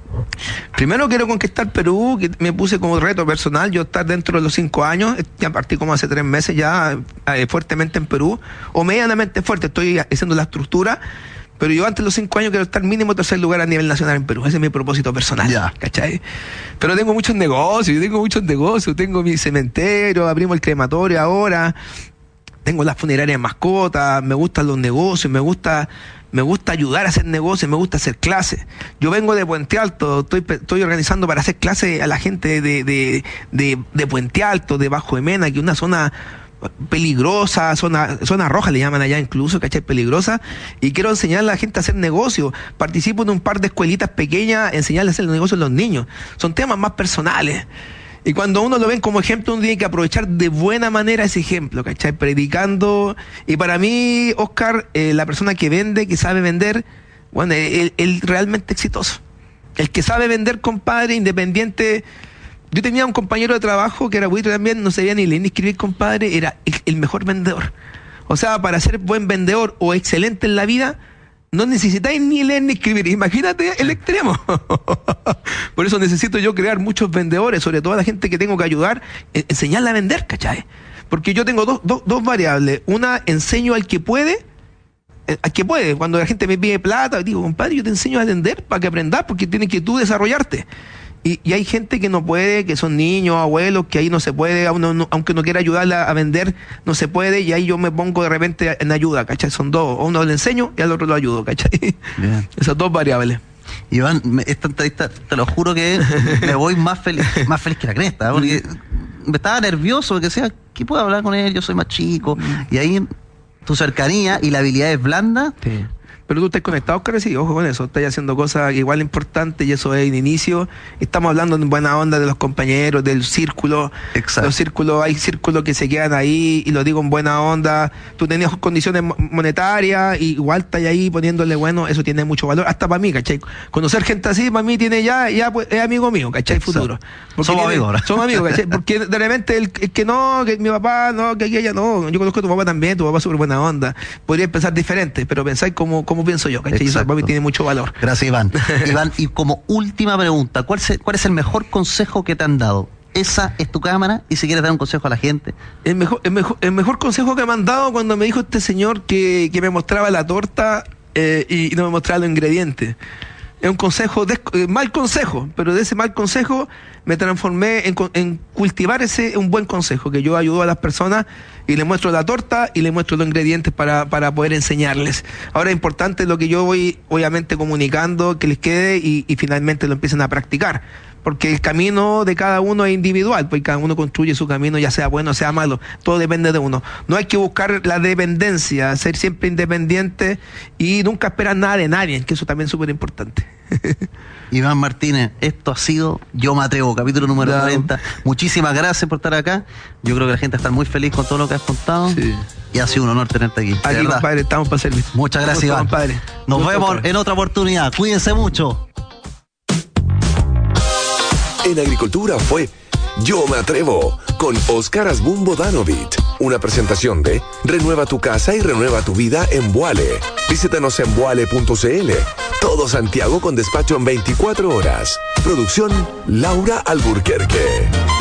Primero quiero conquistar Perú, que me puse como reto personal, yo estar dentro de los cinco años, ya partí como hace tres meses ya eh, fuertemente en Perú, o medianamente fuerte, estoy haciendo la estructura, pero yo antes de los cinco años quiero estar mínimo tercer lugar a nivel nacional en Perú, ese es mi propósito personal, ya. ¿Cachai? Pero tengo muchos negocios, yo tengo muchos negocios, tengo mi cementerio, abrimos el crematorio ahora, tengo las funerarias mascotas, me gustan los negocios, me gusta... Me gusta ayudar a hacer negocios, me gusta hacer clases. Yo vengo de Puente Alto, estoy, estoy organizando para hacer clases a la gente de, de, de, de Puente Alto, de Bajo de Mena, que es una zona peligrosa, zona, zona roja le llaman allá incluso, ¿cachai? Peligrosa, y quiero enseñar a la gente a hacer negocios. Participo en un par de escuelitas pequeñas, enseñarles a hacer negocios a los niños. Son temas más personales. Y cuando uno lo ven como ejemplo, uno tiene que aprovechar de buena manera ese ejemplo, ¿cachai? Predicando. Y para mí, Oscar, eh, la persona que vende, que sabe vender, bueno, él, él realmente exitoso. El que sabe vender, compadre, independiente. Yo tenía un compañero de trabajo que era buitre también, no sabía ni leer ni escribir, compadre, era el, el mejor vendedor. O sea, para ser buen vendedor o excelente en la vida, no necesitáis ni leer ni escribir. Imagínate el extremo. Por eso necesito yo crear muchos vendedores, sobre todo a la gente que tengo que ayudar, enseñarle a vender, ¿cachai? Porque yo tengo dos, dos, dos variables. Una, enseño al que puede, al que puede. Cuando la gente me pide plata, digo, compadre, yo te enseño a vender para que aprendas, porque tienes que tú desarrollarte. Y, y hay gente que no puede, que son niños, abuelos, que ahí no se puede, uno, no, aunque uno quiera ayudarla a vender, no se puede, y ahí yo me pongo de repente en ayuda, ¿cachai? Son dos, a uno le enseño y al otro lo ayudo, ¿cachai? Bien. Esas dos variables. Iván, esta entrevista, te lo juro que me voy más feliz, más feliz que la cresta, porque me estaba nervioso, porque decía, ¿qué puedo hablar con él? Yo soy más chico, y ahí tu cercanía y la habilidad es blanda. Sí. Pero tú estás conectado, Oscar, sí, ojo con eso, estás haciendo cosas igual importantes y eso es en inicio. Estamos hablando en buena onda de los compañeros, del círculo. Exacto. Los círculos, hay círculos que se quedan ahí y lo digo en buena onda. Tú tenías condiciones monetarias y igual estás ahí poniéndole bueno, eso tiene mucho valor, hasta para mí, ¿cachai? Conocer gente así, para mí tiene ya, ya pues, es amigo mío, ¿cachai? Exacto. Futuro. Porque somos tiene, amigos ahora. Somos amigos, ¿cachai? Porque de repente el, el que no, que mi papá, no, que aquella no, yo conozco a tu papá también, tu papá es súper buena onda. Podrías pensar diferente, pero pensáis como, como pienso yo, ¿cachai? Eso para mí tiene mucho valor. Gracias, Iván. Iván, y como última pregunta, ¿cuál, se, ¿cuál es el mejor consejo que te han dado? Esa es tu cámara, y si quieres dar un consejo a la gente. El mejor, el mejor, el mejor consejo que me han dado cuando me dijo este señor que, que me mostraba la torta eh, y, y no me mostraba los ingredientes. Es un consejo, de, eh, mal consejo, pero de ese mal consejo me transformé en, en cultivar ese un buen consejo, que yo ayudo a las personas y les muestro la torta y les muestro los ingredientes para, para poder enseñarles. Ahora es importante lo que yo voy obviamente comunicando, que les quede y, y finalmente lo empiecen a practicar. Porque el camino de cada uno es individual, pues cada uno construye su camino, ya sea bueno o sea malo, todo depende de uno. No hay que buscar la dependencia, ser siempre independiente y nunca esperar nada de nadie, que eso también es súper importante. Iván Martínez, esto ha sido Yo Me Atrevo, capítulo número no. cuarenta. Muchísimas gracias por estar acá. Yo creo que la gente está muy feliz con todo lo que has contado. Sí. Y ha sido un honor tenerte aquí. Aquí, compadre, estamos para servir. Muchas gracias, Iván. Compadre. Nos Mucho vemos compadre. En otra oportunidad. Cuídense mucho. En Agricultura fue Yo Me Atrevo con Óscar Asbun Vodanovic. Una presentación de Renueva tu casa y renueva tu vida en Voale. Visítanos en voale punto cl. Todo Santiago con despacho en veinticuatro horas. Producción Laura Alburquerque.